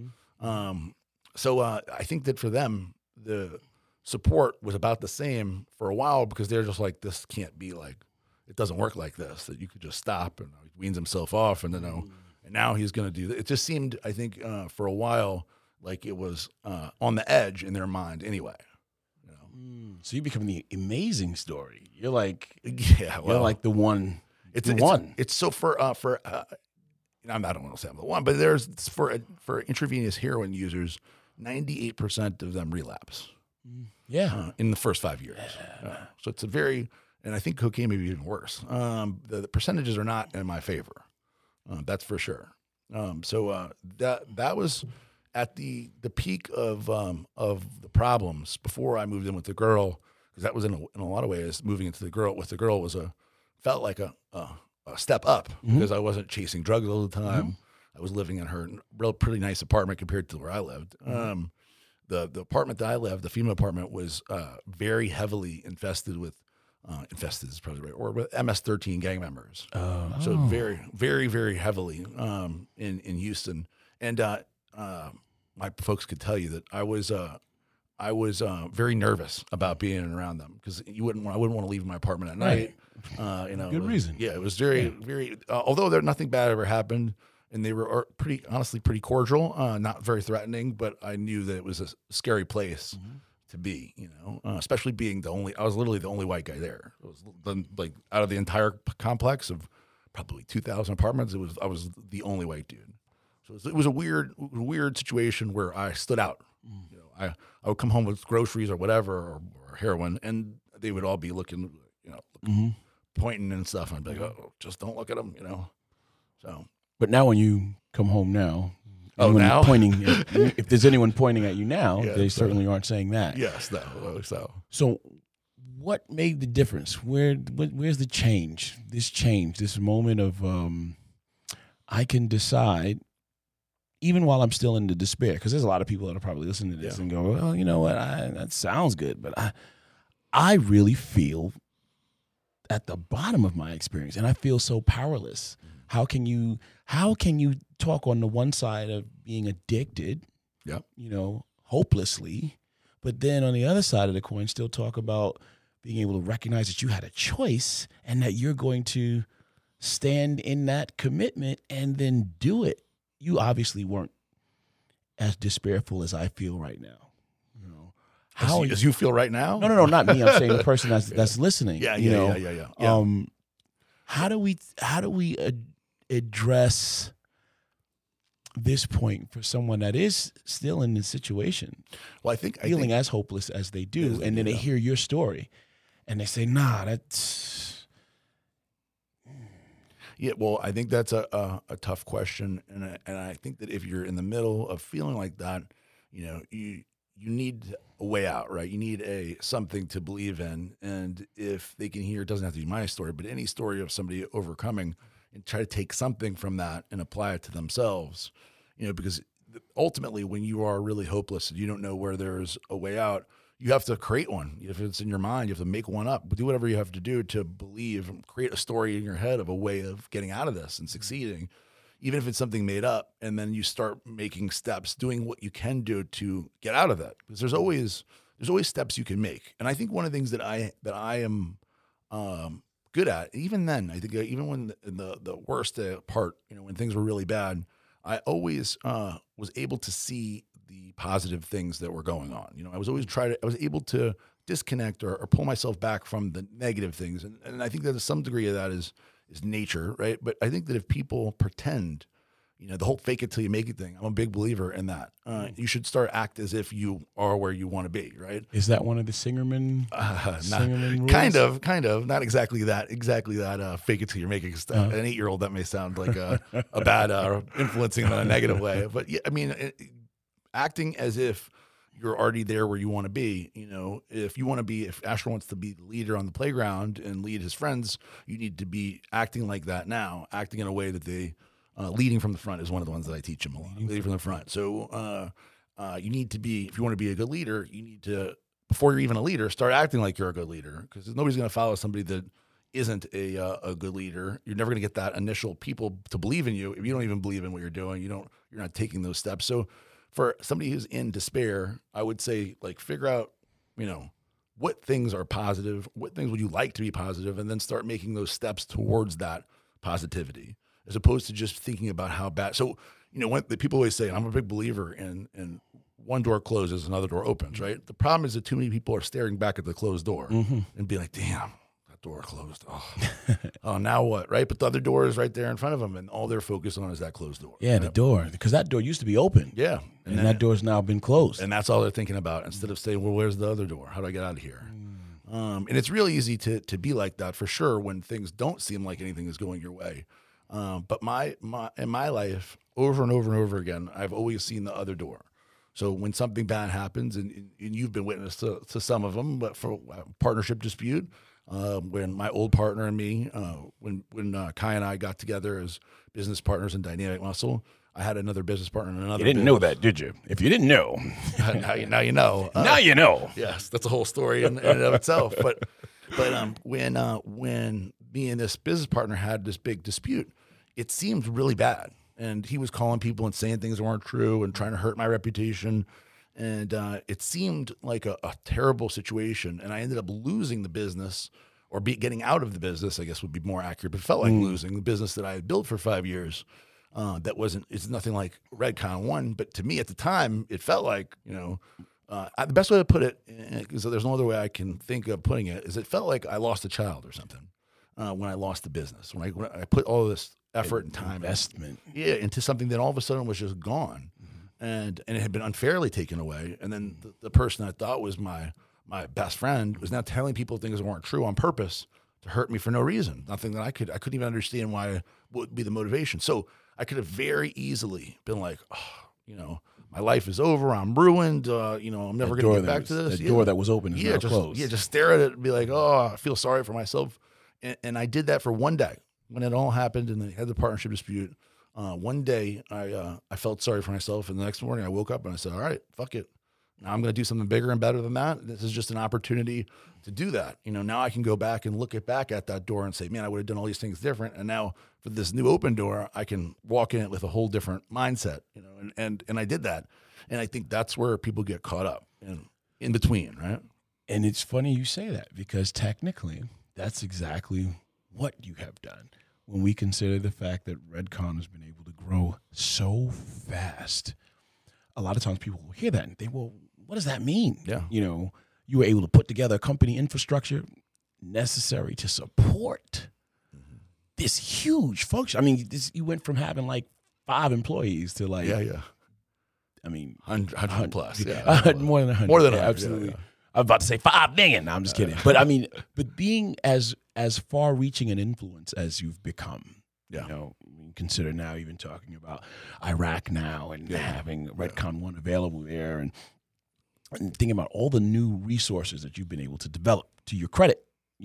So I think that for them, the support was about the same for a while, because they're just like, this can't be like, it doesn't work like this, that you could just stop, and he weans himself off, and then and now he's going to do that. It just seemed, I think, for a while, like it was on the edge in their mind anyway. So you become the amazing story. You're like, Yeah, well, you're like the one. it's the it's, one. It's so for I don't want to say I'm the one, but there's for intravenous heroin users, 98% of them relapse Yeah. in the first 5 years. So it's and I think cocaine may be even worse. The percentages are not in my favor. That's for sure. So that was at the peak of the problems before I moved in with the girl, because that was in a lot of ways, moving into the girl was felt like a step up, because I wasn't chasing drugs all the time. I was living in her pretty nice apartment compared to where I lived. The apartment that I lived, the FEMA apartment, was very heavily infested with infested is probably right, or with MS-13 gang members. So very, very, very heavily in Houston. And my folks could tell you that I was very nervous about being around them because I wouldn't want to leave my apartment at night. Good reason. Yeah, it was very. Although nothing bad ever happened, and they were honestly pretty cordial, not very threatening. But I knew that it was a scary place to be. Especially being I was literally the only white guy there. It was like out of the entire complex of probably 2,000 apartments. I was the only white dude. So it was a weird situation where I stood out. I would come home with groceries or whatever or heroin, and they would all be looking, pointing and stuff. And I'd be like, "Oh, just don't look at them," So, but now when you come home now, now pointing, if there's anyone pointing at you now, Yeah, they certainly aren't saying that. yes, no, So, what made the difference? Where's the change? This moment of I can decide. Even while I'm still in the despair, because there's a lot of people that are probably listening to this and go, well, you know what, that sounds good, but I really feel at the bottom of my experience, and I feel so powerless. How can you talk on the one side of being addicted, hopelessly, but then on the other side of the coin still talk about being able to recognize that you had a choice and that you're going to stand in that commitment and then do it? You obviously weren't as despairful as I feel right now. As you feel right now? No, not me. I'm saying the person that's listening. Yeah. How do we address this point for someone that is still in this situation? Well, I think feeling as hopeless as they do, and then they hear your story, and they say, "Nah, that's." Yeah, well, I think that's a tough question, and I think that if you're in the middle of feeling like that, you need a way out, right? You need something to believe in, and if they can hear, it doesn't have to be my story, but any story of somebody overcoming, and try to take something from that and apply it to themselves, because ultimately, when you are really hopeless and you don't know where there's a way out, you have to create one. If it's in your mind, you have to make one up. But do whatever you have to do to believe and create a story in your head of a way of getting out of this and succeeding, even if it's something made up. And then you start making steps, doing what you can do to get out of that. Because there's always steps you can make. And I think one of the things that I am good at, even then, I think even when the worst part, when things were really bad, I always was able to see the positive things that were going on. I was able to disconnect or pull myself back from the negative things. And I think that some degree of that is nature, right? But I think that if people pretend, the whole fake it till you make it thing, I'm a big believer in that. You should start act as if you are where you want to be, right? Is that one of the Singerman rules? Kind of, not exactly that, fake it till you're making stuff. An 8-year-old, that may sound like a bad influencing in a negative way. But yeah, I mean, acting as if you're already there where you want to be. If Asher wants to be the leader on the playground and lead his friends, you need to be acting like that now, acting in a way that they, leading from the front is one of the ones that I teach them a lot, leading from the front. So you need to be, if you want to be a good leader, you need to, before you're even a leader, start acting like you're a good leader, because nobody's going to follow somebody that isn't a good leader. You're never going to get that initial people to believe in you if you don't even believe in what you're doing. You're not taking those steps. So for somebody who's in despair, I would say, figure out, what things are positive, what things would you like to be positive, and then start making those steps towards that positivity, as opposed to just thinking about how bad. So, when the people always say, and I'm a big believer in one door closes, another door opens, right? The problem is that too many people are staring back at the closed door and being like, damn, that door closed. Oh, now what, right? But the other door is right there in front of them, and all they're focused on is that closed door. Yeah, the door, because that door used to be open. Yeah. And that door's now been closed. And that's all they're thinking about, instead of saying, well, where's the other door? How do I get out of here? And it's really easy to be like that, for sure, when things don't seem like anything is going your way. But in my life, over and over and over again, I've always seen the other door. So when something bad happens, and you've been witness to some of them, but for a partnership dispute, when my old partner and me, when Kai and I got together as business partners in Dynamic Muscle, I had another business partner in another. You didn't know that, did you? If you didn't know, now you know. Now you know. Yes, that's a whole story in and of itself. But when me and this business partner had this big dispute, it seemed really bad. and he was calling people and saying things that weren't true and trying to hurt my reputation. And it seemed like a terrible situation. And I ended up losing the business, or getting out of the business, I guess would be more accurate, but it felt like losing the business that I had built for 5 years. It's nothing like Redcon 1, but to me at the time, it felt like, the best way to put it, because there's no other way I can think of putting it, is it felt like I lost a child or something when I lost the business. When I put all this effort and time investment into something that all of a sudden was just gone, and it had been unfairly taken away. And then the person I thought was my best friend was now telling people things that weren't true on purpose to hurt me for no reason. Nothing that I couldn't even understand what would be the motivation. So I could have very easily been like, my life is over. I'm ruined. I'm never going to get back to this. The door that was open is now closed. Just stare at it and be like, oh, I feel sorry for myself. And I did that for one day when it all happened and they had the partnership dispute. One day I felt sorry for myself, and the next morning I woke up and I said, all right, fuck it. Now I'm going to do something bigger and better than that. This is just an opportunity to do that. Now I can go back and look back at that door and say, man, I would have done all these things different. And now for this new open door, I can walk in it with a whole different mindset, and I did that. And I think that's where people get caught up in between, right? And it's funny you say that, because technically that's exactly what you have done. When we consider the fact that Redcon has been able to grow so fast, a lot of times people will hear that and think, well, what does that mean? Yeah. You were able to put together a company infrastructure necessary to support this huge function. I mean, you went from having like 5 employees to like, I mean, 100 plus. More than 100. More than 100. Absolutely. Yeah. I'm about to say 5 million. No, I'm just kidding. But I mean, being as far-reaching an influence as you've become, consider now even talking about Iraq now and having Redcon 1 available there, and thinking about all the new resources that you've been able to develop to your credit,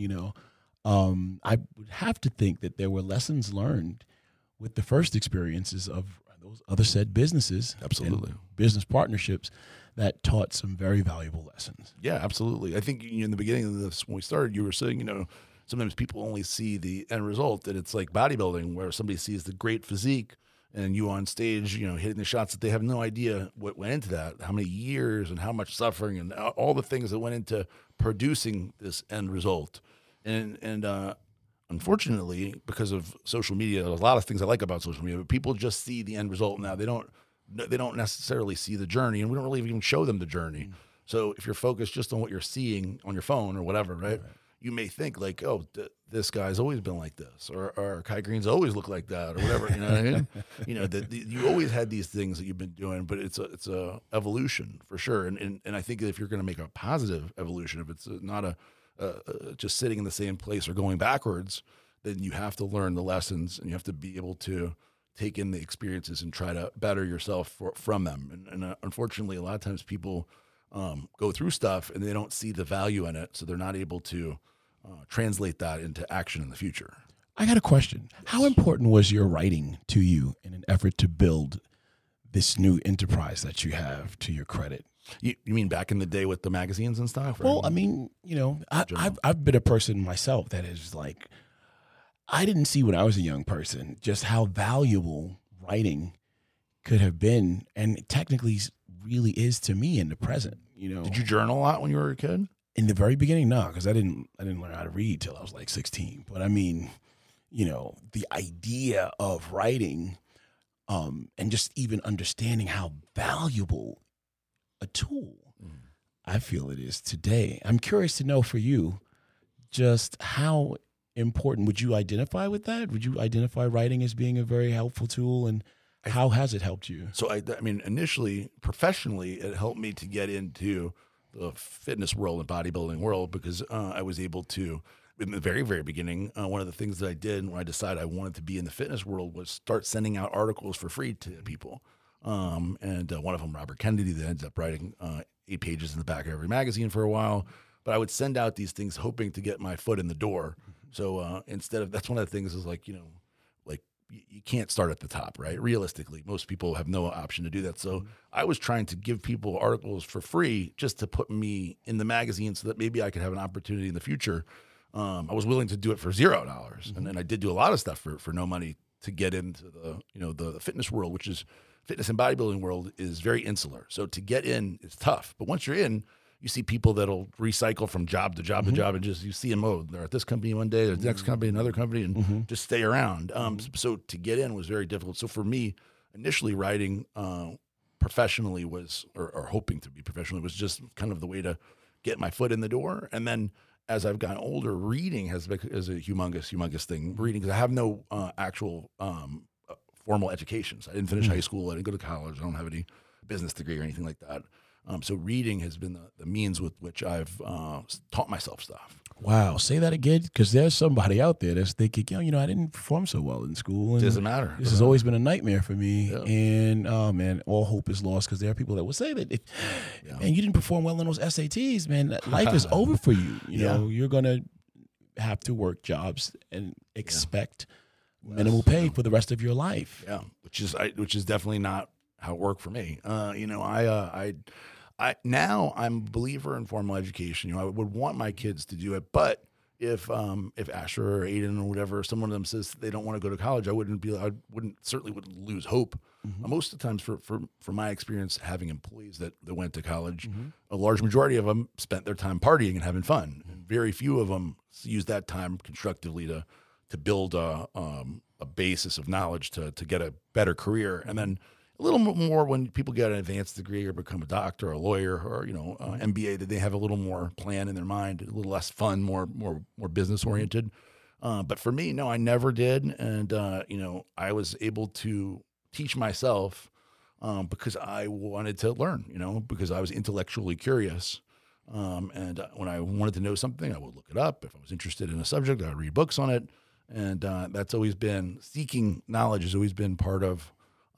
I would have to think that there were lessons learned with the first experiences of those other said businesses, absolutely, and business partnerships that taught some very valuable lessons. Yeah, absolutely. I think in the beginning of this, when we started, you were saying, sometimes people only see the end result, and it's like bodybuilding, where somebody sees the great physique and you on stage, hitting the shots that they have no idea what went into that, how many years and how much suffering and all the things that went into producing this end result. And unfortunately, because of social media, there's a lot of things I like about social media, but people just see the end result now. They don't necessarily see the journey, and we don't really even show them the journey. So if you're focused just on what you're seeing on your phone or whatever, right? You may think like, oh, this guy's always been like this, or Kai Green's always looked like that, or whatever. You know what I mean? You always had these things that you've been doing, but it's a evolution for sure. And I think that if you're going to make a positive evolution, if it's not just sitting in the same place or going backwards, then you have to learn the lessons, and you have to be able to take in the experiences and try to better yourself from them. And unfortunately, a lot of times people go through stuff and they don't see the value in it, so they're not able to translate that into action in the future. I got a question. How important was your writing to you in an effort to build this new enterprise that you have to your credit? You mean back in the day with the magazines and stuff? Well, I mean, I've been a person myself that is like, I didn't see when I was a young person just how valuable writing could have been, and technically really is to me in the present. Did you journal a lot when you were a kid? In the very beginning, no, because I didn't learn how to read till I was like 16. But I mean, the idea of writing, and just even understanding how valuable a tool I feel it is today. I'm curious to know for you, just how important would you identify with that? Would you identify writing as being a very helpful tool, and how has it helped you? So I mean, initially, professionally, it helped me to get into the fitness world and bodybuilding world, because I was able to, in the very, very beginning, one of the things that I did when I decided I wanted to be in the fitness world was start sending out articles for free to people. And one of them, Robert Kennedy, that ends up writing 8 pages in the back of every magazine for a while. But I would send out these things hoping to get my foot in the door. So instead of, that's one of the things is like, you can't start at the top, right? Realistically, most people have no option to do that. So I was trying to give people articles for free just to put me in the magazine so that maybe I could have an opportunity in the future. I was willing to do it for $0. And then I did do a lot of stuff for no money to get into the, the fitness world, which is fitness and bodybuilding world is very insular. So to get in is tough. But once you're in, you see people that'll recycle from job to job to job, and just you see them. Oh, they're at this company one day, they're at the next company, another company, and just stay around. So to get in was very difficult. So for me, initially writing professionally was, or hoping to be professionally, was just kind of the way to get my foot in the door. And then as I've gotten older, reading has been a humongous thing. Reading, because I have no actual formal education. So I didn't finish high school. I didn't go to college. I don't have any business degree or anything like that. So reading has been the means with which I've taught myself stuff. Wow. Say that again, because there's somebody out there that's thinking, I didn't perform so well in school. And Doesn't matter. This has always been a nightmare for me. Yeah. And, oh, man, all hope is lost, because there are people that will say that, man, you didn't perform well in those SATs, man. Life is over for you. You know, you're going to have to work jobs and expect minimal pay for the rest of your life. Yeah, which is definitely not how it worked for me. Now I'm a believer in formal education. I would want my kids to do it, but if Asher or Aiden or whatever, someone of them says they don't want to go to college, I wouldn't lose hope. Most of the times, for my experience, having employees that went to college, a large majority of them spent their time partying and having fun. And very few of them used that time constructively to build a basis of knowledge to get a better career. And then a little more when people get an advanced degree or become a doctor or a lawyer or MBA, that they have a little more plan in their mind, a little less fun, more business oriented. But for me, no, I never did, and I was able to teach myself because I wanted to learn, because I was intellectually curious. And when I wanted to know something, I would look it up. If I was interested in a subject, I would read books on it, and that's always been, seeking knowledge has always been part of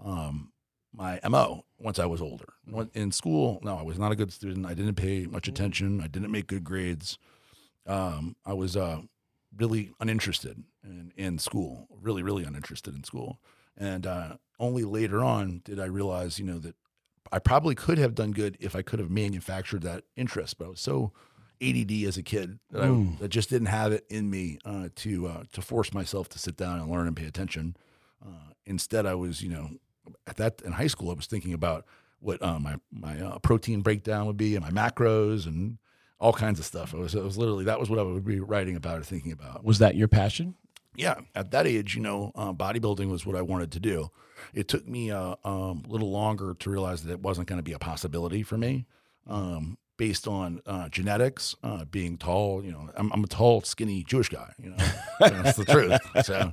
my MO once I was older. In school, no, I was not a good student. I didn't pay much attention. I didn't make good grades. I was really uninterested in school, really uninterested in school. And only later on did I realize, that I probably could have done good if I could have manufactured that interest. But I was so ADD as a kid that I just didn't have it in me to force myself to sit down and learn and pay attention. Instead, I was, in high school, I was thinking about what my protein breakdown would be and my macros and all kinds of stuff. It was literally, that was what I would be writing about or thinking about. Was that your passion? Yeah. At that age, bodybuilding was what I wanted to do. It took me a little longer to realize that it wasn't going to be a possibility for me. Based on genetics, being tall, I'm a tall, skinny Jewish guy. That's the truth. So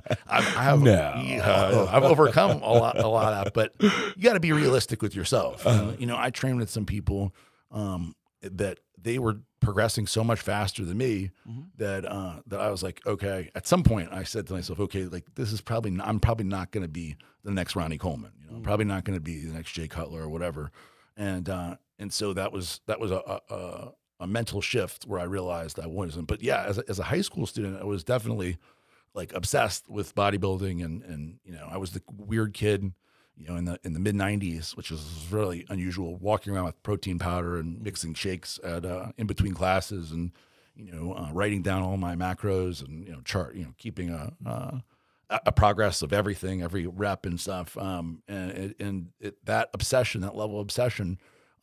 I've overcome a lot of that, but you got to be realistic with yourself. I trained with some people that they were progressing so much faster than me that I was like, okay. At some point, I said to myself, okay, like I'm probably not going to be the next Ronnie Coleman. I'm probably not going to be the next Jay Cutler or whatever. And so that was a mental shift where I realized I wasn't. But yeah, as a high school student, I was definitely like obsessed with bodybuilding, and I was the weird kid, in the mid '90s, which was really unusual, walking around with protein powder and mixing shakes at in between classes, and writing down all my macros and keeping a progress of everything, every rep and stuff. That obsession, that level of obsession,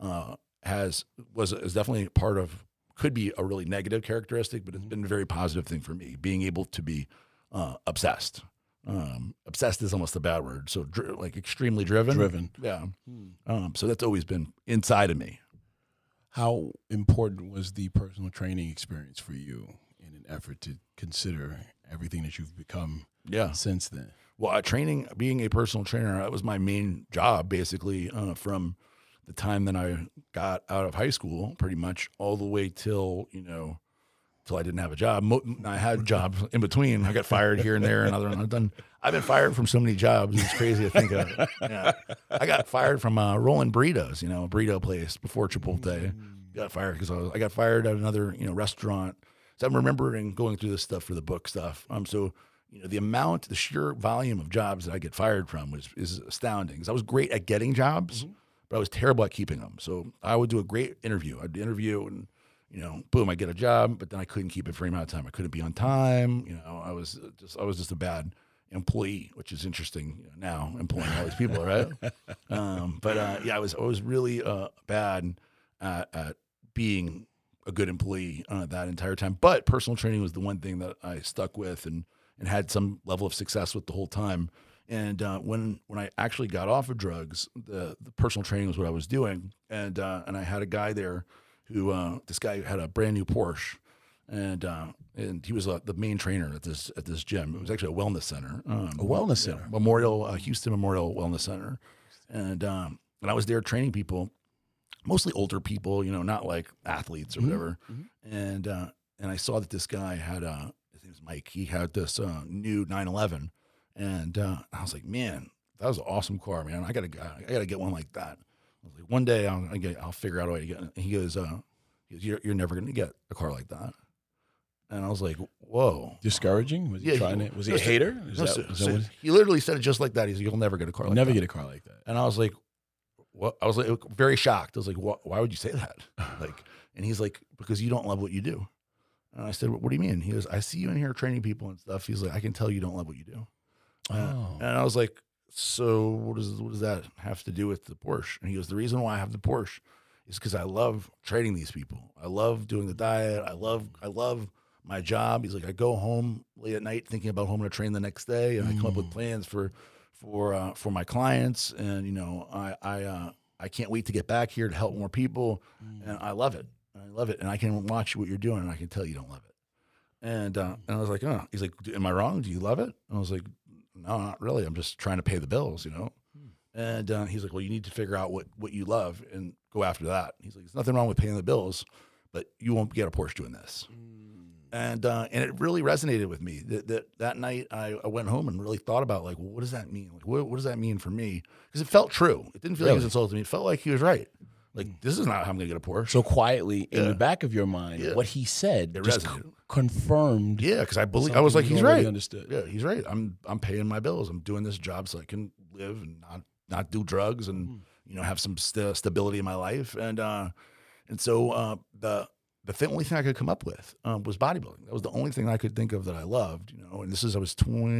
is definitely part of, could be a really negative characteristic, but it's been a very positive thing for me, being able to be obsessed. Obsessed is almost a bad word. So like extremely driven. Yeah. So that's always been inside of me. How important was the personal training experience for you in an effort to consider everything that you've become since then? Well, being a personal trainer, that was my main job, basically, from the time that I got out of high school, pretty much all the way till I didn't have a job. I had jobs in between. I got fired here and there, and I've been fired from so many jobs. It's crazy to think of. I got fired from rolling burritos, a burrito place before Chipotle. Got fired because I got fired at another restaurant. So I'm remembering going through this stuff for the book stuff. So the sheer volume of jobs that I get fired from is astounding. Because I was great at getting jobs, but I was terrible at keeping them. So I would do a great interview. I'd interview and, boom, I get a job, but then I couldn't keep it for any amount of time. I couldn't be on time. I was just a bad employee, which is interesting now, employing all these people, right? Yeah, I was really bad at being a good employee that entire time. But personal training was the one thing that I stuck with and had some level of success with the whole time. And when I actually got off of drugs, the personal training was what I was doing. And I had a guy there who this guy had a brand new Porsche, and he was the main trainer at this gym. It was actually a wellness center, a wellness center, Houston Memorial Wellness Center, and I was there training people, mostly older people, not like athletes or whatever. And I saw that this guy had his name was Mike. He had this new 911, and I was like, man, that was an awesome car, man. I gotta get one like that. I was like, one day I'll figure out a way to get it. And he goes, you're never gonna get a car like that. And I was like, whoa. Discouraging? Was he trying it? Was he a hater? He literally said it just like that. He said, you'll never get a car like that. Never get a car like that. And I was like, what? I was like very shocked. I was like, why would you say that? And he's like, because you don't love what you do. And I said, what do you mean? He goes, I see you in here training people and stuff. He's like, I can tell you don't love what you do. And I was like, so what does that have to do with the Porsche? And he goes, the reason why I have the Porsche is because I love training these people. I love doing the diet. I love my job. He's like, I go home late at night thinking about who I'm going to train the next day, and I come up with plans for my clients, and I can't wait to get back here to help more people, and I love it. And I can watch what you're doing, and I can tell you don't love it. And I was like, oh. He's like, am I wrong? Do you love it? And I was like, no, not really. I'm just trying to pay the bills, And he's like, well, you need to figure out what you love and go after that. He's like, there's nothing wrong with paying the bills, but you won't get a Porsche doing this. And it really resonated with me. That night, I went home and really thought about, like, well, what does that mean? Like, what does that mean for me? Because it felt true. It didn't feel like he was insulting me. It felt like he was right. Like, this is not how I'm going to get a Porsche. So quietly, in the back of your mind, what he said just confirmed. Yeah, because I was like, he's right. Understood. Yeah, he's right. I'm paying my bills. I'm doing this job so I can live and not do drugs and have some stability in my life. And so the only thing I could come up with was bodybuilding. That was the only thing I could think of that I loved. And I was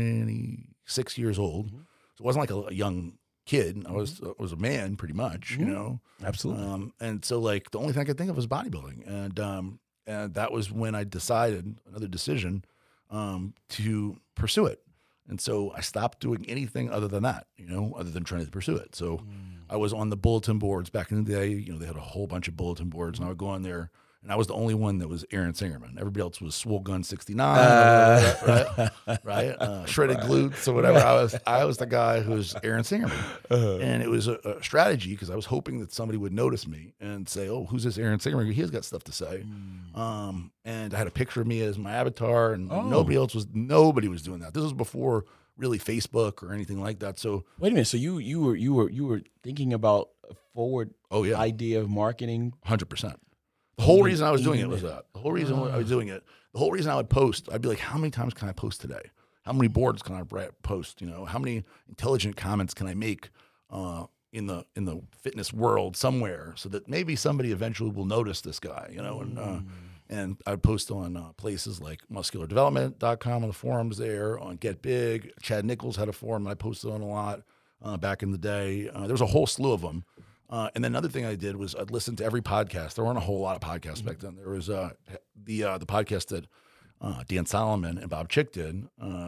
26 years old, so it wasn't like a young kid. I was a man pretty much. Absolutely. And so like the only thing I could think of was bodybuilding, and that was when I decided, another decision, to pursue it. And so I stopped doing anything other than that, other than trying to pursue it. So I was on the bulletin boards back in the day. They had a whole bunch of bulletin boards, and I would go on there. And I was the only one that was Aaron Singerman. Everybody else was Swole Gun 69, right? Shredded glutes or whatever. I was the guy who was Aaron Singerman. And it was a strategy because I was hoping that somebody would notice me and say, oh, who's this Aaron Singerman? He has got stuff to say. And I had a picture of me as my avatar, and nobody was doing that. This was before really Facebook or anything like that. So wait a minute. So you were thinking about a forward idea of marketing? 100%. The whole reason I was doing it was that. The whole reason I was doing it, the whole reason I would post, I'd be like, how many times can I post today? How many boards can I post? How many intelligent comments can I make in the fitness world somewhere, so that maybe somebody eventually will notice this guy, and I'd post on places like musculardevelopment.com on the forums there, on Get Big. Chad Nichols had a forum I posted on a lot back in the day. There was a whole slew of them. And then another thing I did was I'd listen to every podcast. There weren't a whole lot of podcasts back then. There was the podcast that Dan Solomon and Bob Chick did,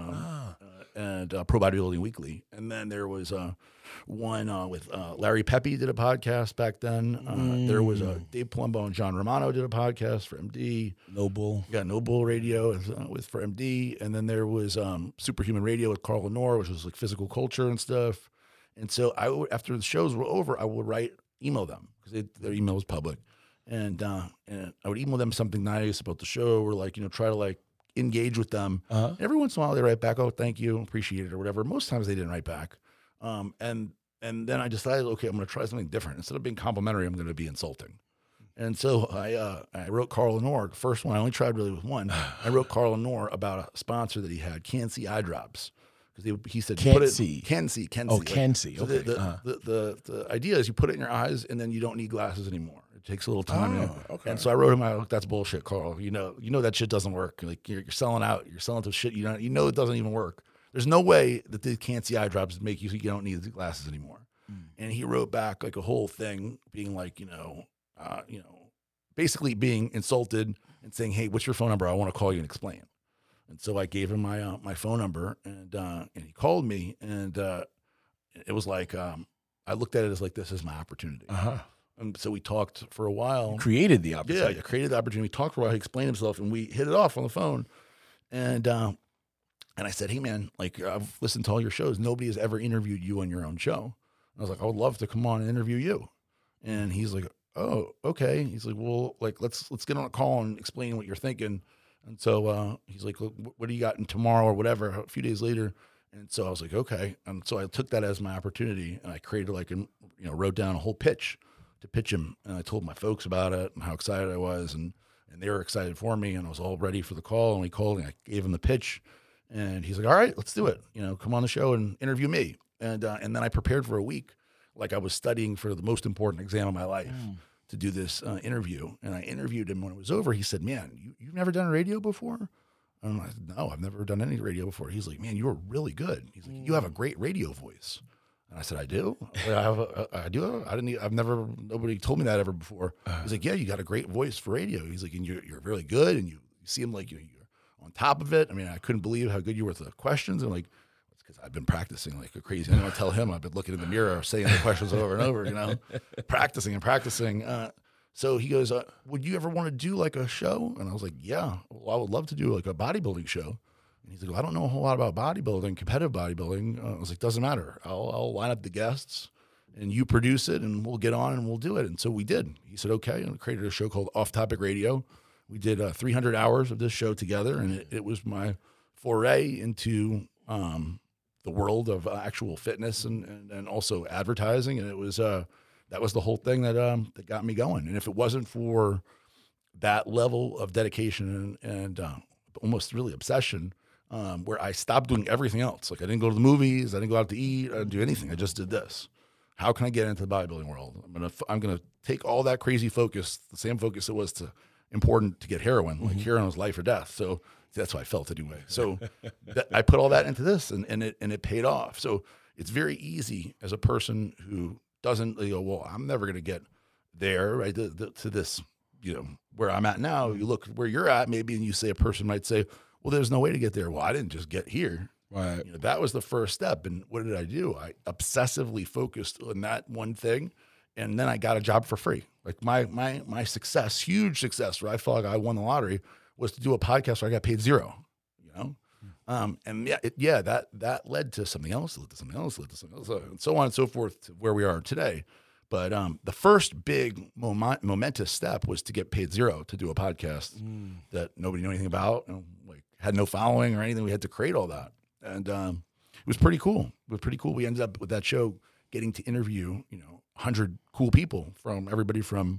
and Pro Bodybuilding Weekly. And then there was one with Larry Pepe did a podcast back then. There was Dave Palumbo and John Romano did a podcast for MD. Noble. Yeah, Noble Radio for MD. And then there was Superhuman Radio with Carl Lenore, which was like physical culture and stuff. And so after the shows were over, I would email them because their email was public, and I would email them something nice about the show, or try to engage with them. Every once in a while they write back, oh, thank you, appreciate it, or whatever. Most times they didn't write back. And then I decided, okay, I'm going to try something different. Instead of being complimentary, I'm going to be insulting. And so I wrote Carl Lenore. The first one, I only tried really with one. I wrote Carl Lenore about a sponsor that he had, Can-C eye drops. Because he said, Can-C. Can-C. Oh, Can-C. So okay. The idea is you put it in your eyes, and then you don't need glasses anymore. It takes a little time. Okay. And so I wrote him, that's bullshit, Carl. You know that shit doesn't work. Like you're selling out. You're selling to shit. You know it doesn't even work. there's no way that they can't see eye drops make you so you don't need the glasses anymore. And he wrote back like a whole thing being like, basically being insulted and saying, hey, what's your phone number? I want to call you and explain. And so I gave him my phone number, and he called me, and it was like, I looked at it as like, this is my opportunity. And so we talked for a while. You created the opportunity. Yeah, I created the opportunity. We talked for a while. He explained himself, and we hit it off on the phone. And I said, hey, man, like, I've listened to all your shows. Nobody has ever interviewed you on your own show. I was like, I would love to come on and interview you. And he's like, oh, okay. He's like, well, like, let's get on a call and explain what you're thinking. And so he's like, what do you got in tomorrow or whatever, a few days later. And so I was like, okay. And so I took that as my opportunity, and I created wrote down a whole pitch to pitch him. And I told my folks about it and how excited I was. And they were excited for me, and I was all ready for the call. And we called, and I gave him the pitch, and he's like, all right, let's do it. Come on the show and interview me. And then I prepared for a week, like I was studying for the most important exam of my life to do this interview. And I interviewed him. When it was over, he said, man, you've never done radio before? And I said, no, I've never done any radio before. He's like, man, you were really good. He's like, you have a great radio voice. And I said, I do? Nobody told me that ever before. He's like, yeah, you got a great voice for radio. He's like, and you're really good, and you seem like you're on top of it. I mean, I couldn't believe how good you were with the questions. And like, it's because I've been practicing like a crazy. I tell him I've been looking in the mirror, saying the questions over and over, practicing and practicing. So he goes, would you ever want to do like a show? And I was like, yeah, well, I would love to do like a bodybuilding show. And he's like, well, I don't know a whole lot about bodybuilding, competitive bodybuilding. I was like, doesn't matter. I'll line up the guests, and you produce it, and we'll get on and we'll do it. And so we did. He said, okay, and created a show called Off Topic Radio. We did 300 hours of this show together, and it was my foray into the world of actual fitness and also advertising. And it was that was the whole thing that got me going. And if it wasn't for that level of dedication and almost really obsession, where I stopped doing everything else. Like I didn't go to the movies, I didn't go out to eat, I didn't do anything. I just did this. How can I get into the bodybuilding world? I'm gonna take all that crazy focus, the same focus it was important to get heroin. Like heroin was life or death. So that's how I felt anyway. So I put all that into this, and it paid off. So it's very easy as a person who doesn't go, well, I'm never gonna get there, right? To this, where I'm at now. You look where you're at, maybe, and you say a person might say, well, there's no way to get there. Well, I didn't just get here. Right. That was the first step. And what did I do? I obsessively focused on that one thing, and then I got a job for free. Like my success, huge success, where I felt like I won the lottery, was to do a podcast where I got paid $0. And that led to something else, led to something else, and so on and so forth to where we are today. But the first big momentous step was to get paid $0 to do a podcast that nobody knew anything about, and had no following or anything. We had to create all that, and it was pretty cool. We ended up with that show getting to interview 100 cool people, from everybody from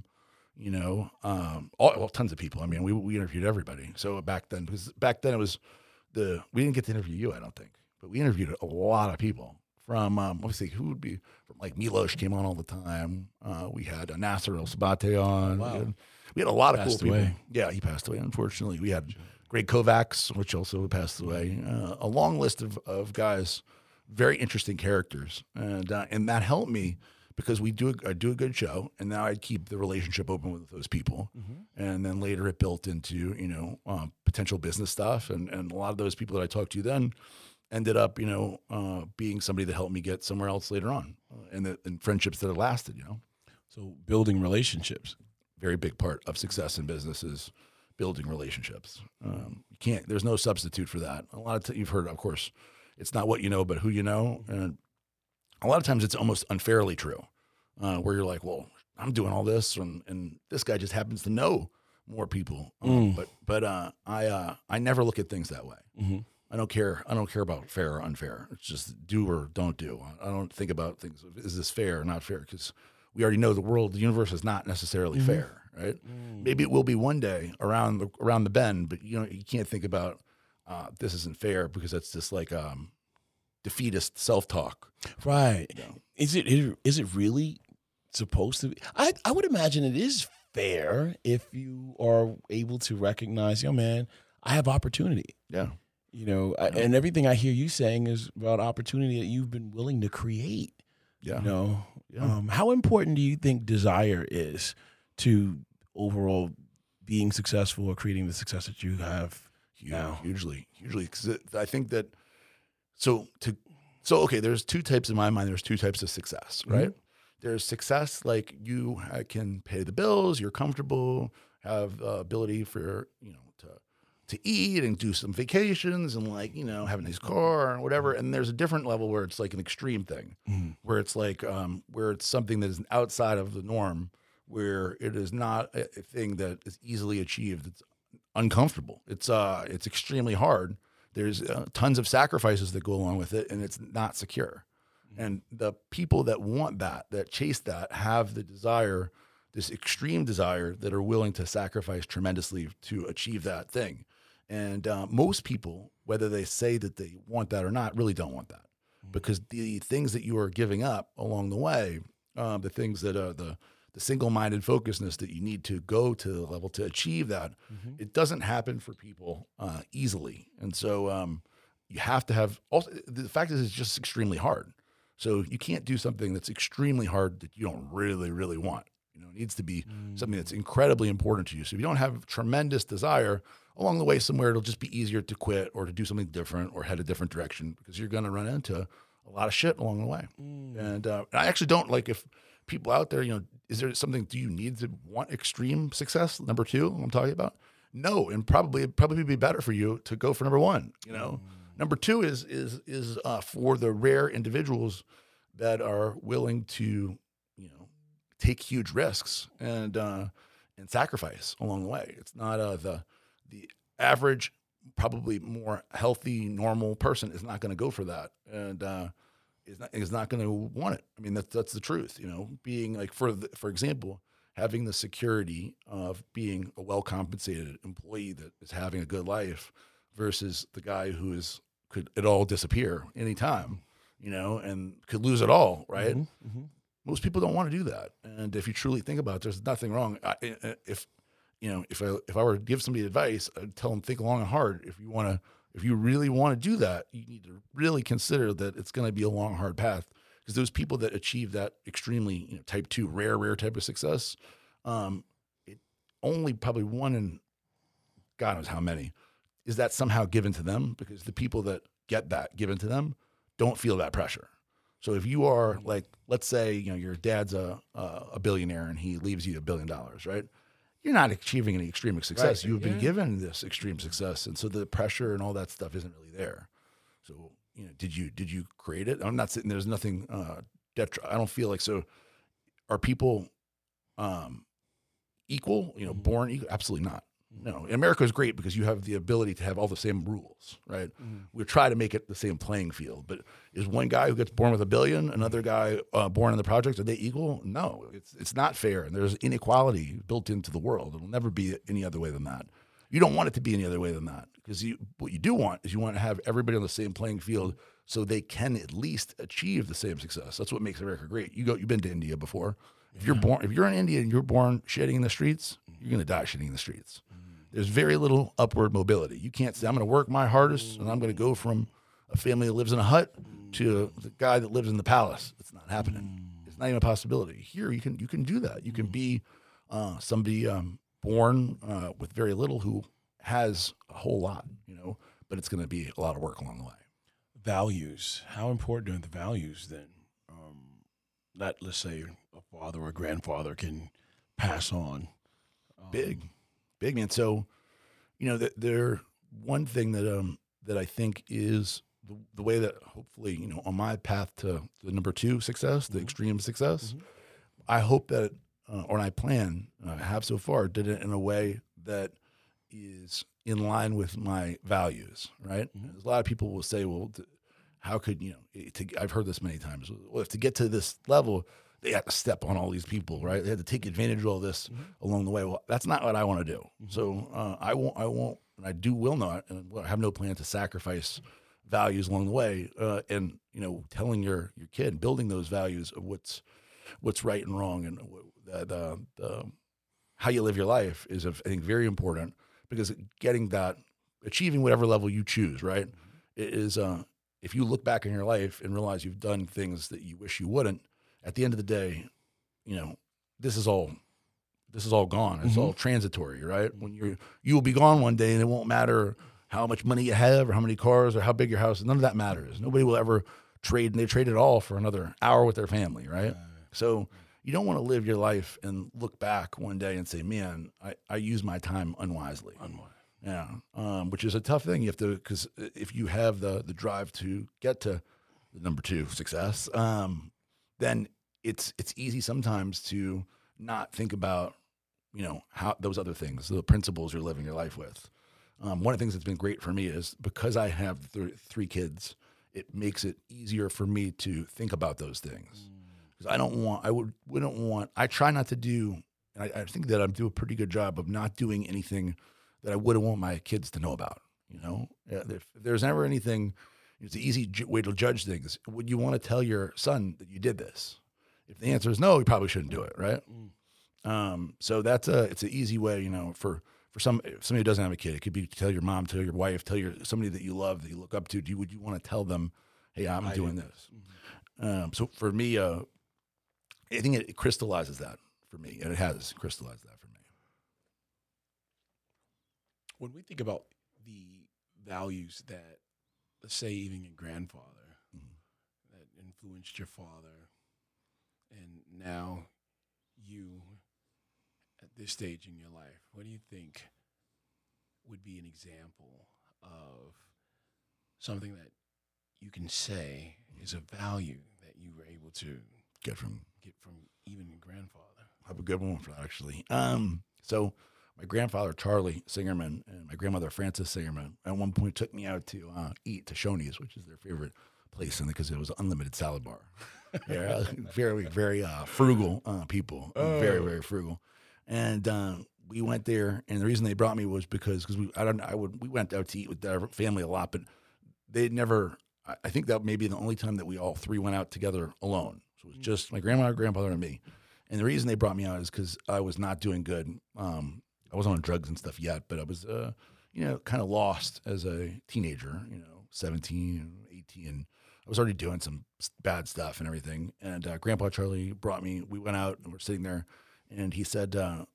tons of people. I mean, we interviewed everybody. So back then it was we didn't get to interview you, I don't think, but we interviewed a lot of people. From obviously, who would be from, like, Milos came on all the time. We had Nasser El Sabate on. Wow. We had a lot of cool people. Away. Yeah, he passed away, unfortunately. We had Greg Kovacs, which also passed away. A long list of guys, very interesting characters, and that helped me because I do a good show, and now I'd keep the relationship open with those people, and then later it built into potential business stuff, and a lot of those people that I talked to then ended up, being somebody that helped me get somewhere else later on, and friendships that have lasted, So building relationships. Very big part of success in business is building relationships. There's no substitute for that. A lot of you've heard, of course, it's not what you know, but who you know. And a lot of times it's almost unfairly true, where you're like, well, I'm doing all this, and this guy just happens to know more people. But I never look at things that way. I don't care about fair or unfair. It's just do or don't do. I don't think about things. Is this fair or not fair? Because we already know the universe is not necessarily fair, right? Maybe it will be one day around the bend, but you can't think about this isn't fair, because that's just like defeatist self-talk. Right. Is it really supposed to be? I would imagine it is fair if you are able to recognize, man, I have opportunity. Yeah. And everything I hear you saying is about opportunity that you've been willing to create. Yeah. How important do you think desire is to overall being successful or creating the success that you have now? Hugely. 'Cause I think that, okay, there's two types in my mind. There's two types of success, right? There's success like you can pay the bills, you're comfortable, have ability for, to eat and do some vacations and have a nice car and whatever. And there's a different level where it's like an extreme thing, where it's like, where it's something that is outside of the norm, where it is not a thing that is easily achieved. It's uncomfortable. It's extremely hard. There's tons of sacrifices that go along with it, and it's not secure. And the people that want that chase that, have the desire, this extreme desire, that are willing to sacrifice tremendously to achieve that thing. And most people, whether they say that they want that or not, really don't want that, because the things that you are giving up along the way, the things that are the single-minded focusedness that you need to go to the level to achieve that, it doesn't happen for people easily. And so you have to have, also, the fact is it's just extremely hard. So you can't do something that's extremely hard that you don't really, really want. It needs to be something that's incredibly important to you. So if you don't have tremendous desire, along the way somewhere, it'll just be easier to quit or to do something different or head a different direction, because you're going to run into a lot of shit along the way. And I actually don't like, if people out there, is there something, do you need to want extreme success? Number two, I'm talking about? No. And it'd probably be better for you to go for number one. Number two is for the rare individuals that are willing to, take huge risks and sacrifice along the way. It's not the average, probably more healthy, normal person is not going to go for that, and is not going to want it. I mean, that's the truth. Being like, for example, having the security of being a well-compensated employee that is having a good life, versus the guy who could it all disappear anytime, and could lose it all, right? Most people don't want to do that. And if you truly think about it, there's nothing wrong. If I were to give somebody advice, I'd tell them, think long and hard. If you really want to do that, you need to really consider that it's going to be a long, hard path. Because those people that achieve that extremely, type 2, rare type of success, it only probably one in God knows how many is that somehow given to them, because the people that get that given to them don't feel that pressure. So if you are like, let's say, your dad's a billionaire and he leaves you $1 billion, right? You're not achieving any extreme success. Right. You've been given this extreme success. And so the pressure and all that stuff isn't really there. So, did you create it? I'm not sitting, there's nothing, I don't feel like, so are people equal, born equal? Absolutely not. No, America is great because you have the ability to have all the same rules, right? We try to make it the same playing field. But is one guy who gets born with $1 billion, another guy born in the projects, are they equal? No, it's not fair. And there's inequality built into the world. It'll never be any other way than that. You don't want it to be any other way than that, because what you do want is you want to have everybody on the same playing field so they can at least achieve the same success. That's what makes America great. You've been to India before. If you're in India and you're born shitting in the streets, you're going to die shitting in the streets. There's very little upward mobility. You can't say, I'm going to work my hardest and I'm going to go from a family that lives in a hut to the guy that lives in the palace. It's not happening. It's not even a possibility. Here, you can do that. You can be somebody born with very little who has a whole lot, but it's going to be a lot of work along the way. Values. How important are the values then? That, let's say, a father or a grandfather can pass on. Big man. So, there one thing that I think is the way that hopefully, on my path to the number 2 success, the extreme success, I hope that, or I plan, have so far, did it in a way that is in line with my values, right? A lot of people will say, well, how could, I've heard this many times. Well, if to get to this level, they had to step on all these people, right? They had to take advantage of all this along the way. Well, that's not what I want to do. So I won't, and I will not, and I have no plan to sacrifice values along the way. And telling your kid, building those values of what's right and wrong, and how you live your life is, I think, very important, because getting that achieving whatever level you choose, right? It is if you look back in your life and realize you've done things that you wish you wouldn't, at the end of the day, this is all gone. It's all transitory, right? When you will be gone one day, and it won't matter how much money you have or how many cars or how big your house is. None of that matters. Nobody will ever trade, and they trade it all for another hour with their family, right? So you don't want to live your life and look back one day and say, man, I used my time unwisely. Yeah. Which is a tough thing. You have to, because if you have the drive to get to the number 2, success, then it's easy sometimes to not think about, how those other things, the principles you're living your life with. One of the things that's been great for me is because I have 3 kids, it makes it easier for me to think about those things. Because I try not to do, and I think that I do a pretty good job of not doing anything that I wouldn't want my kids to know about. If there's ever anything, it's an easy way to judge things. Would you want to tell your son that you did this? If the answer is no, you probably shouldn't do it, right? So it's an easy way, for somebody who doesn't have a kid. It could be tell your mom, tell your wife, somebody that you love, that you look up to. Would you want to tell them, hey, I'm doing this? So for me, I think it crystallizes that for me, and it has crystallized that for me. When we think about the values that, let's say, even your grandfather that influenced your father, and now you at this stage in your life, what do you think would be an example of something that you can say is a value that you were able to get from even your grandfather? I have a good one for that, actually. So my grandfather, Charlie Singerman, and my grandmother, Frances Singerman, at one point took me out to eat to Shoney's, which is their favorite place, and because it was an unlimited salad bar. Yeah, very, very frugal people, very, very frugal. And we went there, and the reason they brought me was because we went out to eat with their family a lot, but they'd never. I think that may be the only time that we all 3 went out together alone. So it was just my grandma, grandfather, and me. And the reason they brought me out is because I was not doing good. I wasn't on drugs and stuff yet, but I was, kind of lost as a teenager, 17, 18. I was already doing some bad stuff and everything. And Grandpa Charlie brought me. We went out and we're sitting there, and he said that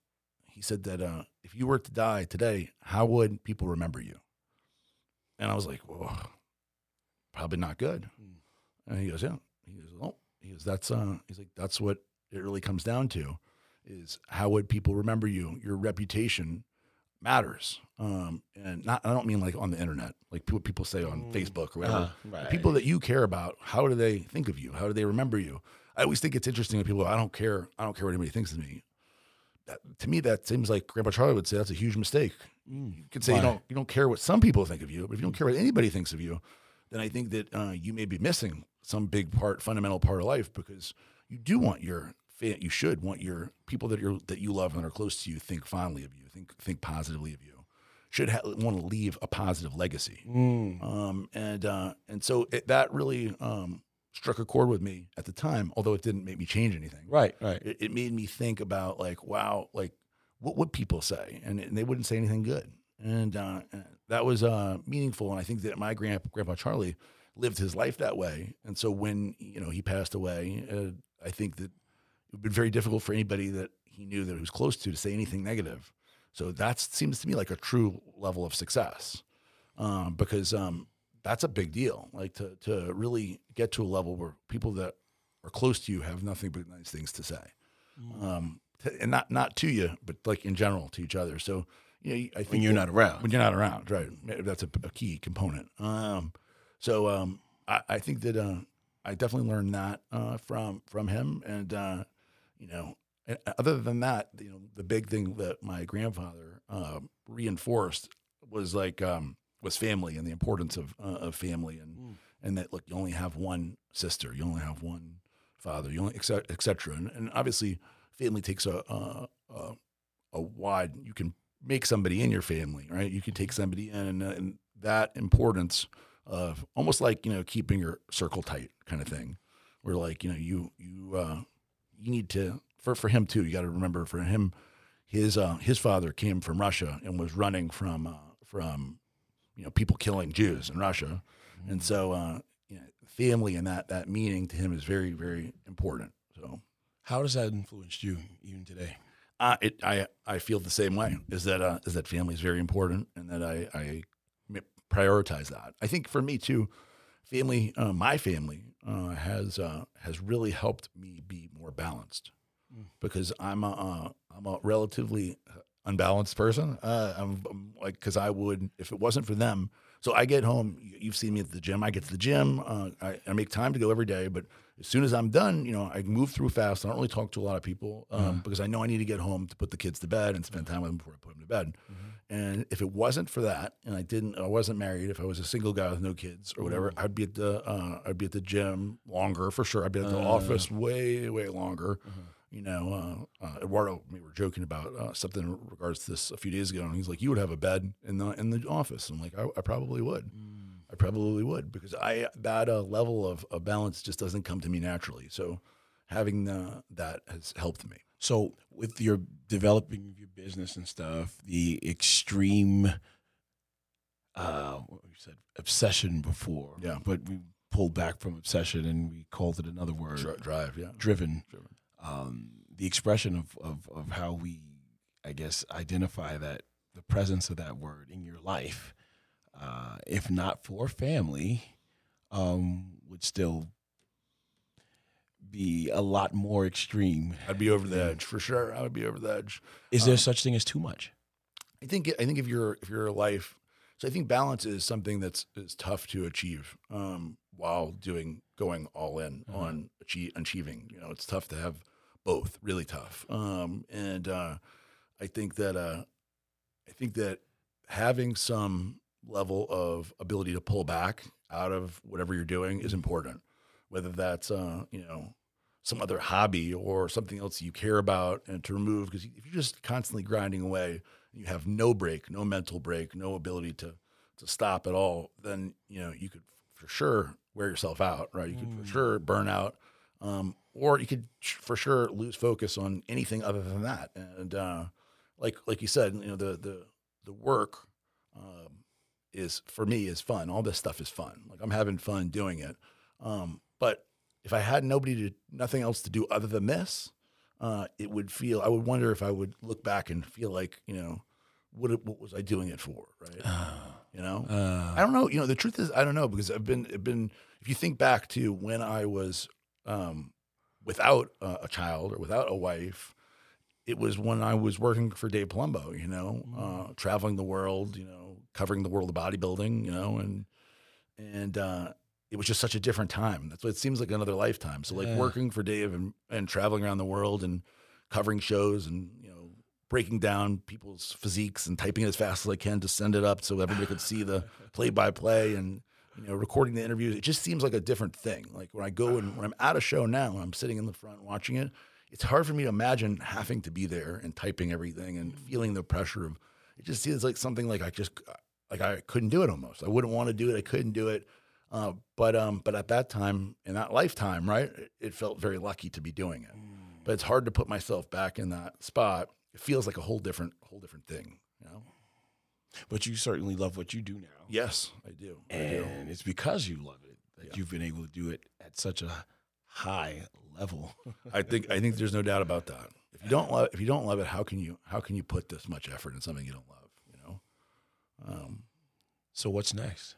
if you were to die today, how would people remember you? And I was like, whoa. Probably not good. And he goes, yeah. He goes, that's what it really comes down to, is how would people remember you? Your reputation matters. And I don't mean like on the internet, like people say on Facebook or whatever. Right. People that you care about, how do they think of you? How do they remember you? I always think it's interesting when people go, I don't care what anybody thinks of me. To me, that seems like Grandpa Charlie would say that's a huge mistake. You could say you don't care what some people think of you, but if you don't care what anybody thinks of you, then I think that you may be missing some big fundamental part of life, because you do want you should want your people that you love and are close to you think fondly of you, think positively of you, should want to leave a positive legacy. And so that really struck a chord with me at the time, although it didn't make me change anything. Right. It made me think about like, wow, like what would people say? And they wouldn't say anything good. And that was meaningful. And I think that my grandpa Charlie lived his life that way. And so when he passed away, I think that it would be very difficult for anybody that he knew that he was close to say anything negative. So that seems to me like a true level of success, because that's a big deal. Like to really get to a level where people that are close to you have nothing but nice things to say, and not to you, but like in general to each other. So. I think when you're not around, right? That's a key component. So I think that I definitely learned that from him, and and other than that, the big thing that my grandfather reinforced was was family and the importance of family, and that look, you only have one sister, you only have one father, you only et cetera, and obviously family takes a wide. You can make somebody in your family, right? You can take somebody in, and that importance of almost like, keeping your circle tight kind of thing, where like, you need to, for him too, you got to remember for him, his father came from Russia and was running from people killing Jews in Russia. And so, family and that meaning to him is very, very important. So How does that influence you even today? I feel the same way. Is that family is very important, and that I prioritize that. I think for me too, family, my family has really helped me be more balanced, because I'm a relatively unbalanced person. I'm like, because I would, if it wasn't for them. So I get home. You've seen me at the gym. I get to the gym. I make time to go every day, but as soon as I'm done, I move through fast. I don't really talk to a lot of people because I know I need to get home to put the kids to bed and spend time with them before I put them to bed. And if it wasn't for that, and I wasn't married, if I was a single guy with no kids or whatever, I'd be at the gym longer for sure. I'd be at the office way longer. Eduardo, we were joking about something in regards to this a few days ago, and he's like, "You would have a bed in the office." I'm like, "I probably would. I probably would, because that level of balance just doesn't come to me naturally. So having that has helped me." So with your developing of your business and stuff, the extreme, what you said, obsession before, Yeah. but we pulled back from obsession and we called it another word, Drive, yeah, driven. The expression of how we, I guess, identify that, the presence of that word in your life, if not for family, would still be a lot more extreme. I'd be over the edge for sure. I would be over the edge. Is there such thing as too much? I think if your life, so I think balance is something is tough to achieve while going all in on achieving. It's tough to have both, really tough. And I think that having some level of ability to pull back out of whatever you're doing is important, whether that's some other hobby or something else you care about, and to remove, because if you're just constantly grinding away, you have no break, no mental break, no ability to stop at all, then you could for sure wear yourself out, right? You could for sure burn out, or you could for sure lose focus on anything other than that. And like you said, the work is, for me, is fun. All this stuff is fun. Like, I'm having fun doing it. But if I had nothing else to do other than this, I would wonder if I would look back and feel like, what was I doing it for? Right. I don't know. The truth is, I don't know, because I've been, if you think back to when I was, without a child or without a wife, it was when I was working for Dave Palumbo, traveling the world, covering the world of bodybuilding, and it was just such a different time. That's what it seems like, another lifetime. So working for Dave and traveling around the world and covering shows and, breaking down people's physiques and typing it as fast as I can to send it up so everybody could see the play-by-play, and, recording the interviews. It just seems like a different thing. Like, when I'm at a show now and I'm sitting in the front watching it, it's hard for me to imagine having to be there and typing everything and feeling the pressure of it. Just seems like something like I couldn't do it almost. I wouldn't want to do it. I couldn't do it. But at that time, in that lifetime, right, it felt very lucky to be doing it. But it's hard to put myself back in that spot. It feels like a whole different thing, But you certainly love what you do now. Yes, I do. And it's because you love it that you've been able to do it at such a high level. I think there's no doubt about that. If you don't love it, how can you put this much effort in something you don't love? So what's next?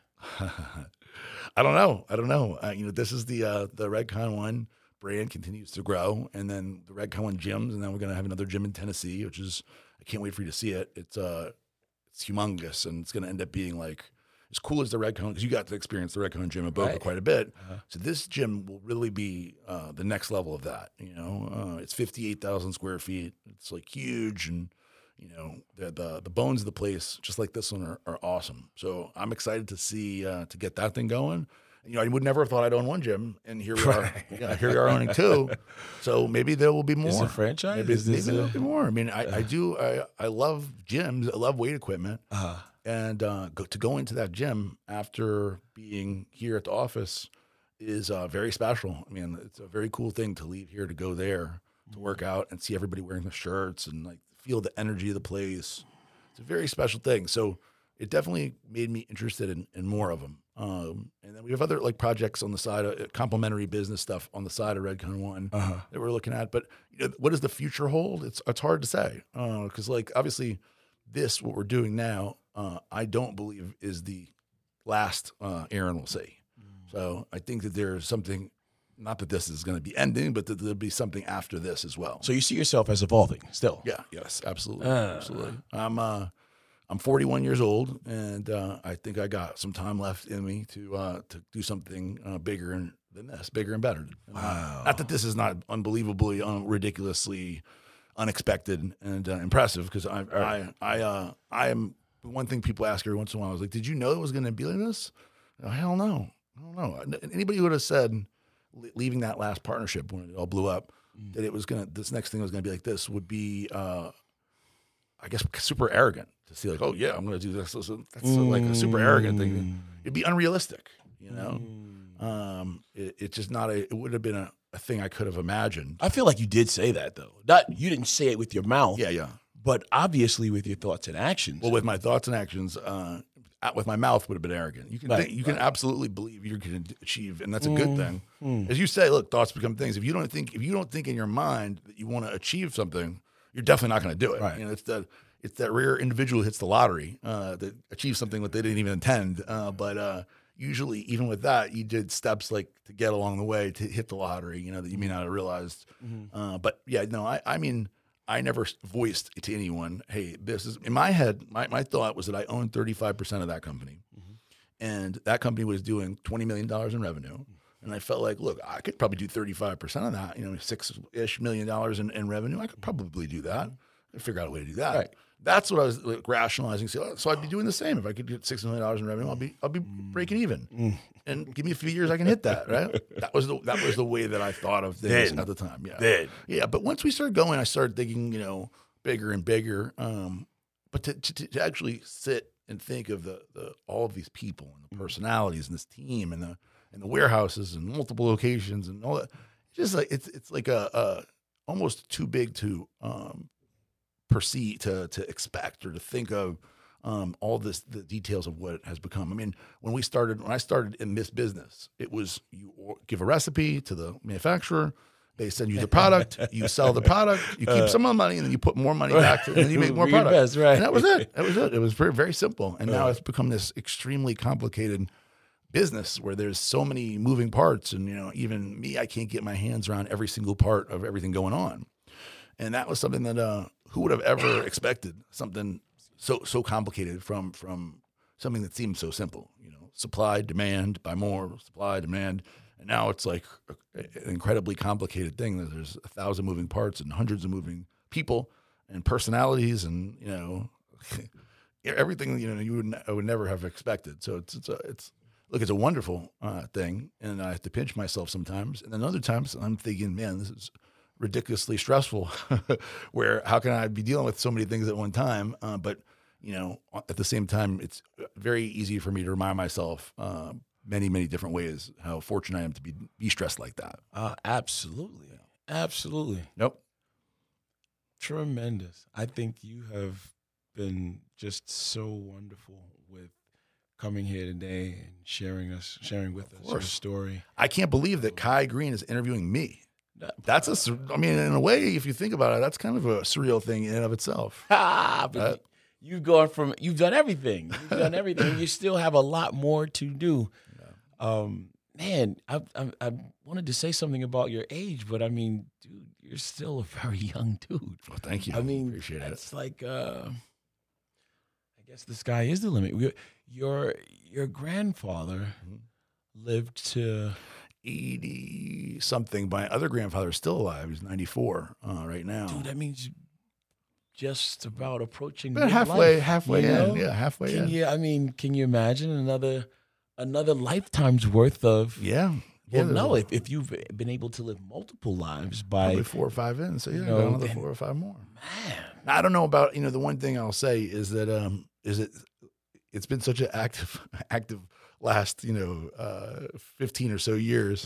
I don't know. This is the Redcon One brand continues to grow, and then the Redcon One gyms, and then we're gonna have another gym in Tennessee, which is, I can't wait for you to see it. It's humongous, and it's gonna end up being like as cool as the Redcon, because you got to experience the Redcon gym at Boca quite a bit. So this gym will really be the next level of that. It's 58,000 square feet. It's like huge, and the bones of the place, just like this one, are awesome. So I'm excited to see to get that thing going. I would never have thought I'd own one gym, and here we are. Here we are owning two. So maybe there will be more. Is it a franchise? Maybe there will be more. I mean, I love gyms. I love weight equipment. And to go into that gym after being here at the office is very special. I mean, it's a very cool thing to leave here to go there to work out and see everybody wearing the shirts and like feel the energy of the place. It's a very special thing. So it definitely made me interested in more of them. And then we have other like projects on the side, complementary business stuff on the side of Redcon One that we're looking at. But what does the future hold? It's hard to say because like obviously what we're doing now, I don't believe is the last Aaron will see. So I think that there's something. Not that this is going to be ending, but that there'll be something after this as well. So you see yourself as evolving still? Yeah. Yes. Absolutely. Absolutely. I'm 41 years old, and I think I got some time left in me to do something bigger than this, bigger and better. Wow. Not that this is not unbelievably, ridiculously unexpected and impressive, because I am the one thing people ask every once in a while. I was like, "Did you know it was going to be like this?" Hell no. I don't know. Anybody who would have said leaving that last partnership when it all blew up, that it was this next thing was gonna be like this would be, I guess, super arrogant to see like, oh yeah, I'm gonna do this. That's like a super arrogant thing. It'd be unrealistic, you know. It's just not it would have been a thing I could have imagined. I feel like you did say that though. You didn't say it with your mouth. Yeah. But obviously with your thoughts and actions. Well, with my thoughts and actions, with my mouth would have been arrogant. You can can absolutely believe you can achieve, and that's a good thing. As you say, look, thoughts become things. If you don't think in your mind that you want to achieve something, you're definitely not going to do it. Right. You know, it's that rare individual who hits the lottery that achieves something that they didn't even intend. But usually, even with that, you did steps like to get along the way to hit the lottery. You know, that you may not have realized. But yeah, no, I mean. I never voiced to anyone, hey, this is, in my head, my thought was that I owned 35% of that company. And that company was doing $20 million in revenue. And I felt like, look, I could probably do 35% of that, $6-ish million in revenue. I could probably do that. I'd figure out a way to do that. Right. That's what I was like, rationalizing. So I'd be doing the same. If I could get $6 million in revenue, I'll be breaking even. And give me a few years, I can hit that. Right? That was the way that I thought of things at the time. Yeah. Yeah. But once we started going, I started thinking, bigger and bigger. But to actually sit and think of the all of these people and the personalities and this team and the warehouses and multiple locations and all that, just like it's like a almost too big to perceive, to expect or to think of all the details of what it has become. I mean, when I started in this business, it was you give a recipe to the manufacturer, they send you the product, you sell the product, you keep some of the money, and then you put more money back, and then you make more product. Right. And that was it. It was very, very simple. And now it's become this extremely complicated business where there's so many moving parts, and even me, I can't get my hands around every single part of everything going on. And that was something that who would have ever expected something so complicated from something that seemed so simple, supply, demand, buy more, supply, demand. And now it's like an incredibly complicated thing. There's 1,000 moving parts and hundreds of moving people and personalities and, everything, I would never have expected. So it's a wonderful thing. And I have to pinch myself sometimes. And then other times I'm thinking, man, this is ridiculously stressful where how can I be dealing with so many things at one time? But at the same time, it's very easy for me to remind myself many, many different ways how fortunate I am to be stressed like that. Absolutely. Absolutely. Nope. Tremendous. I think you have been just so wonderful with coming here today and sharing with us your story. I can't believe that Kai Greene is interviewing me. That's in a way, if you think about it, that's kind of a surreal thing in and of itself. But you've done everything. You've done everything. You still have a lot more to do. Yeah. Man, I wanted to say something about your age, but dude, you're still a very young dude. Well, thank you. Appreciate it. It's like, I guess the sky is the limit. Your grandfather lived to 80 something. My other grandfather is still alive. He's 94 right now. Dude, that means just about approaching halfway midlife, in. Yeah, halfway in. Can you imagine another lifetime's worth of? Yeah. Well, no. If you've been able to live multiple lives by probably 4 or 5 in, so got another 4 or 5 more. Man, I don't know about the one thing I'll say is that it's been such an active last 15 or so years.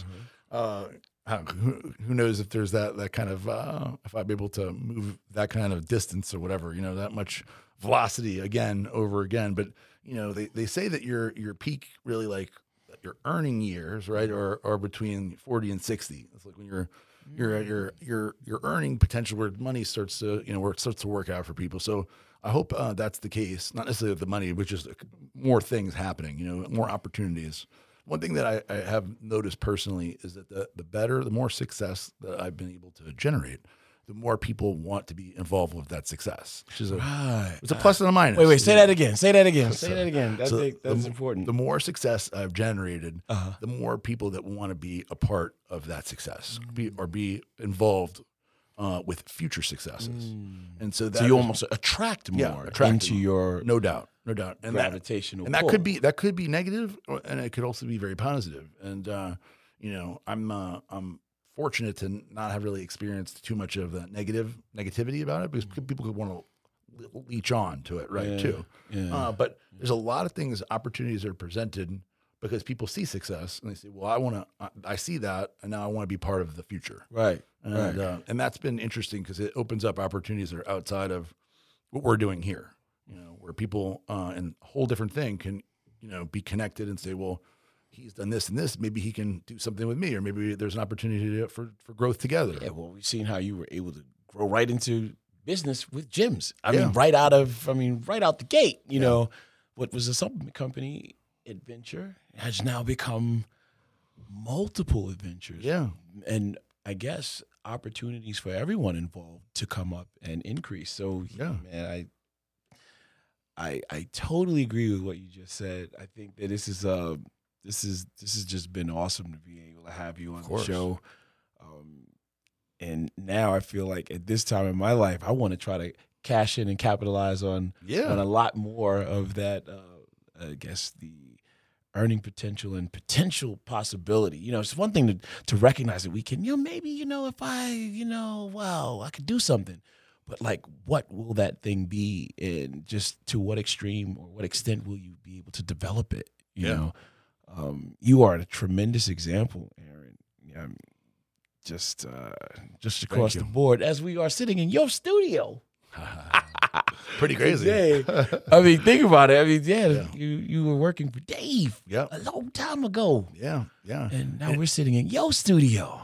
Who knows if there's that kind of if I'm able to move that kind of distance or whatever, that much velocity again over again. But they say that your peak really like your earning years, right, are between 40 and 60. It's like when you're at your earning potential where money starts to where it starts to work out for people. So I hope that's the case. Not necessarily with the money, but just more things happening. More opportunities. One thing that I have noticed personally is that the more success that I've been able to generate, the more people want to be involved with that success. Which is it's a plus and a minus. Wait, say that again. Say that again. That's important. The more success I've generated, the more people that want to be a part of that success, be involved with future successes. And so you almost attract more into your no doubt. And gravitational and pull. that could be negative, and it could also be very positive. And I'm fortunate to not have really experienced too much of that negativity about it, because people could want to leech on to it, right? Too. Yeah. But there's a lot of opportunities that are presented because people see success and they say, "Well, I see that, and now I want to be part of the future." Right. And that's been interesting because it opens up opportunities that are outside of what we're doing here. Where people in a whole different thing can, be connected and say, well, he's done this and this. Maybe he can do something with me, or maybe there's an opportunity for growth together. Yeah, well, we've seen how you were able to grow right into business with gyms. I mean, right out the gate. You know, what was a supplement company adventure has now become multiple adventures. Yeah, and I guess opportunities for everyone involved to come up and increase. So man, I totally agree with what you just said. I think that this has just been awesome to be able to have you on the show. And now I feel like at this time in my life, I want to try to cash in and capitalize on a lot more of that. I guess the earning potential and potential possibility. It's one thing to recognize that we can. Maybe if I could do something. But like, what will that thing be, and just to what extreme or what extent will you be able to develop it? You know, you are a tremendous example, Aaron. Just across the board, as we are sitting in your studio. Pretty crazy. Today. I mean, think about it. I mean, you were working for Dave a long time ago. Yeah. And now we're sitting in your studio.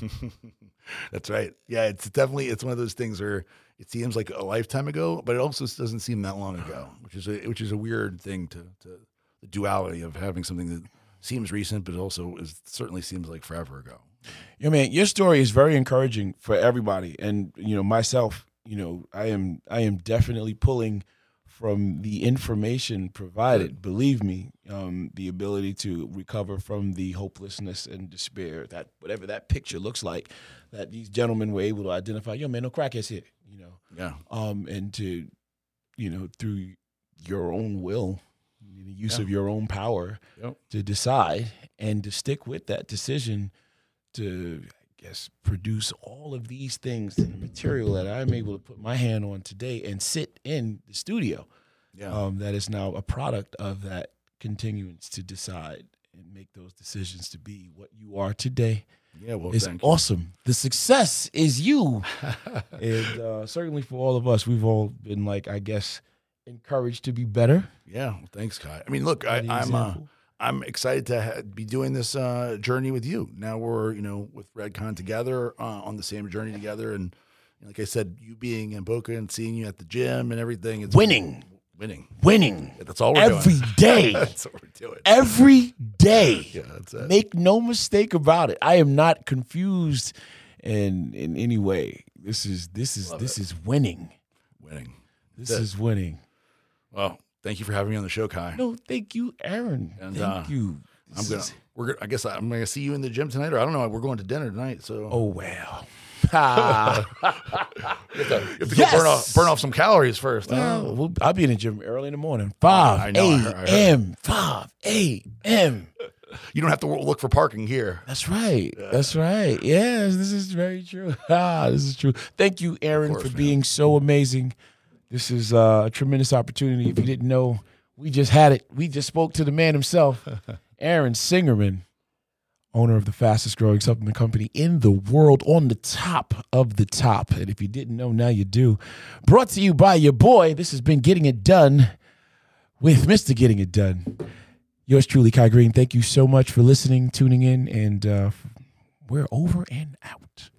That's right. Yeah, it's one of those things where it seems like a lifetime ago, but it also doesn't seem that long ago, which is a weird thing to the duality of having something that seems recent, but also certainly seems like forever ago. Yeah, man, your story is very encouraging for everybody, and myself, I am definitely pulling from the information provided. Believe me, the ability to recover from the hopelessness and despair, that whatever that picture looks like, that these gentlemen were able to identify. Yo, man, no crackheads here. And to, through your own will, the use of your own power, to decide and to stick with that decision to, I guess, produce all of these things in the material that I'm able to put my hand on today and sit in the studio. That is now a product of that continuance to decide and make those decisions to be what you are today. Yeah, well, it's awesome. The success is you. And certainly for all of us, we've all been, like, I guess, encouraged to be better. Yeah, well, thanks, Kai. I mean, look, I'm excited to be doing this journey with you. Now we're, with Redcon together, on the same journey together. And like I said, you being in Boca and seeing you at the gym and everything. It's winning. Yeah, that's all we're doing. Every day. That's what we're doing. Every day. Yeah, that's it. Make no mistake about it. I am not confused in any way. This is winning. This is winning. Well, thank you for having me on the show, Kai. No, thank you, Aaron. And thank you. I guess I'm gonna see you in the gym tonight, or I don't know. We're going to dinner tonight, so. Oh well. You have to go burn off some calories first. I'll be in the gym early in the morning. 5 a.m. 5 a.m. You don't have to look for parking here. That's right. That's right. Yes, this is very true. This is true. Thank you, Aaron, for being so amazing. This is a tremendous opportunity. If you didn't know, we just had it. We just spoke to the man himself, Aaron Singerman. owner of the fastest growing supplement company in the world, on the top of the top. And if you didn't know, now you do. Brought to you by your boy. This has been Getting It Done with Mr. Getting It Done. Yours truly, Kai Green. Thank you so much for listening, tuning in, and we're over and out.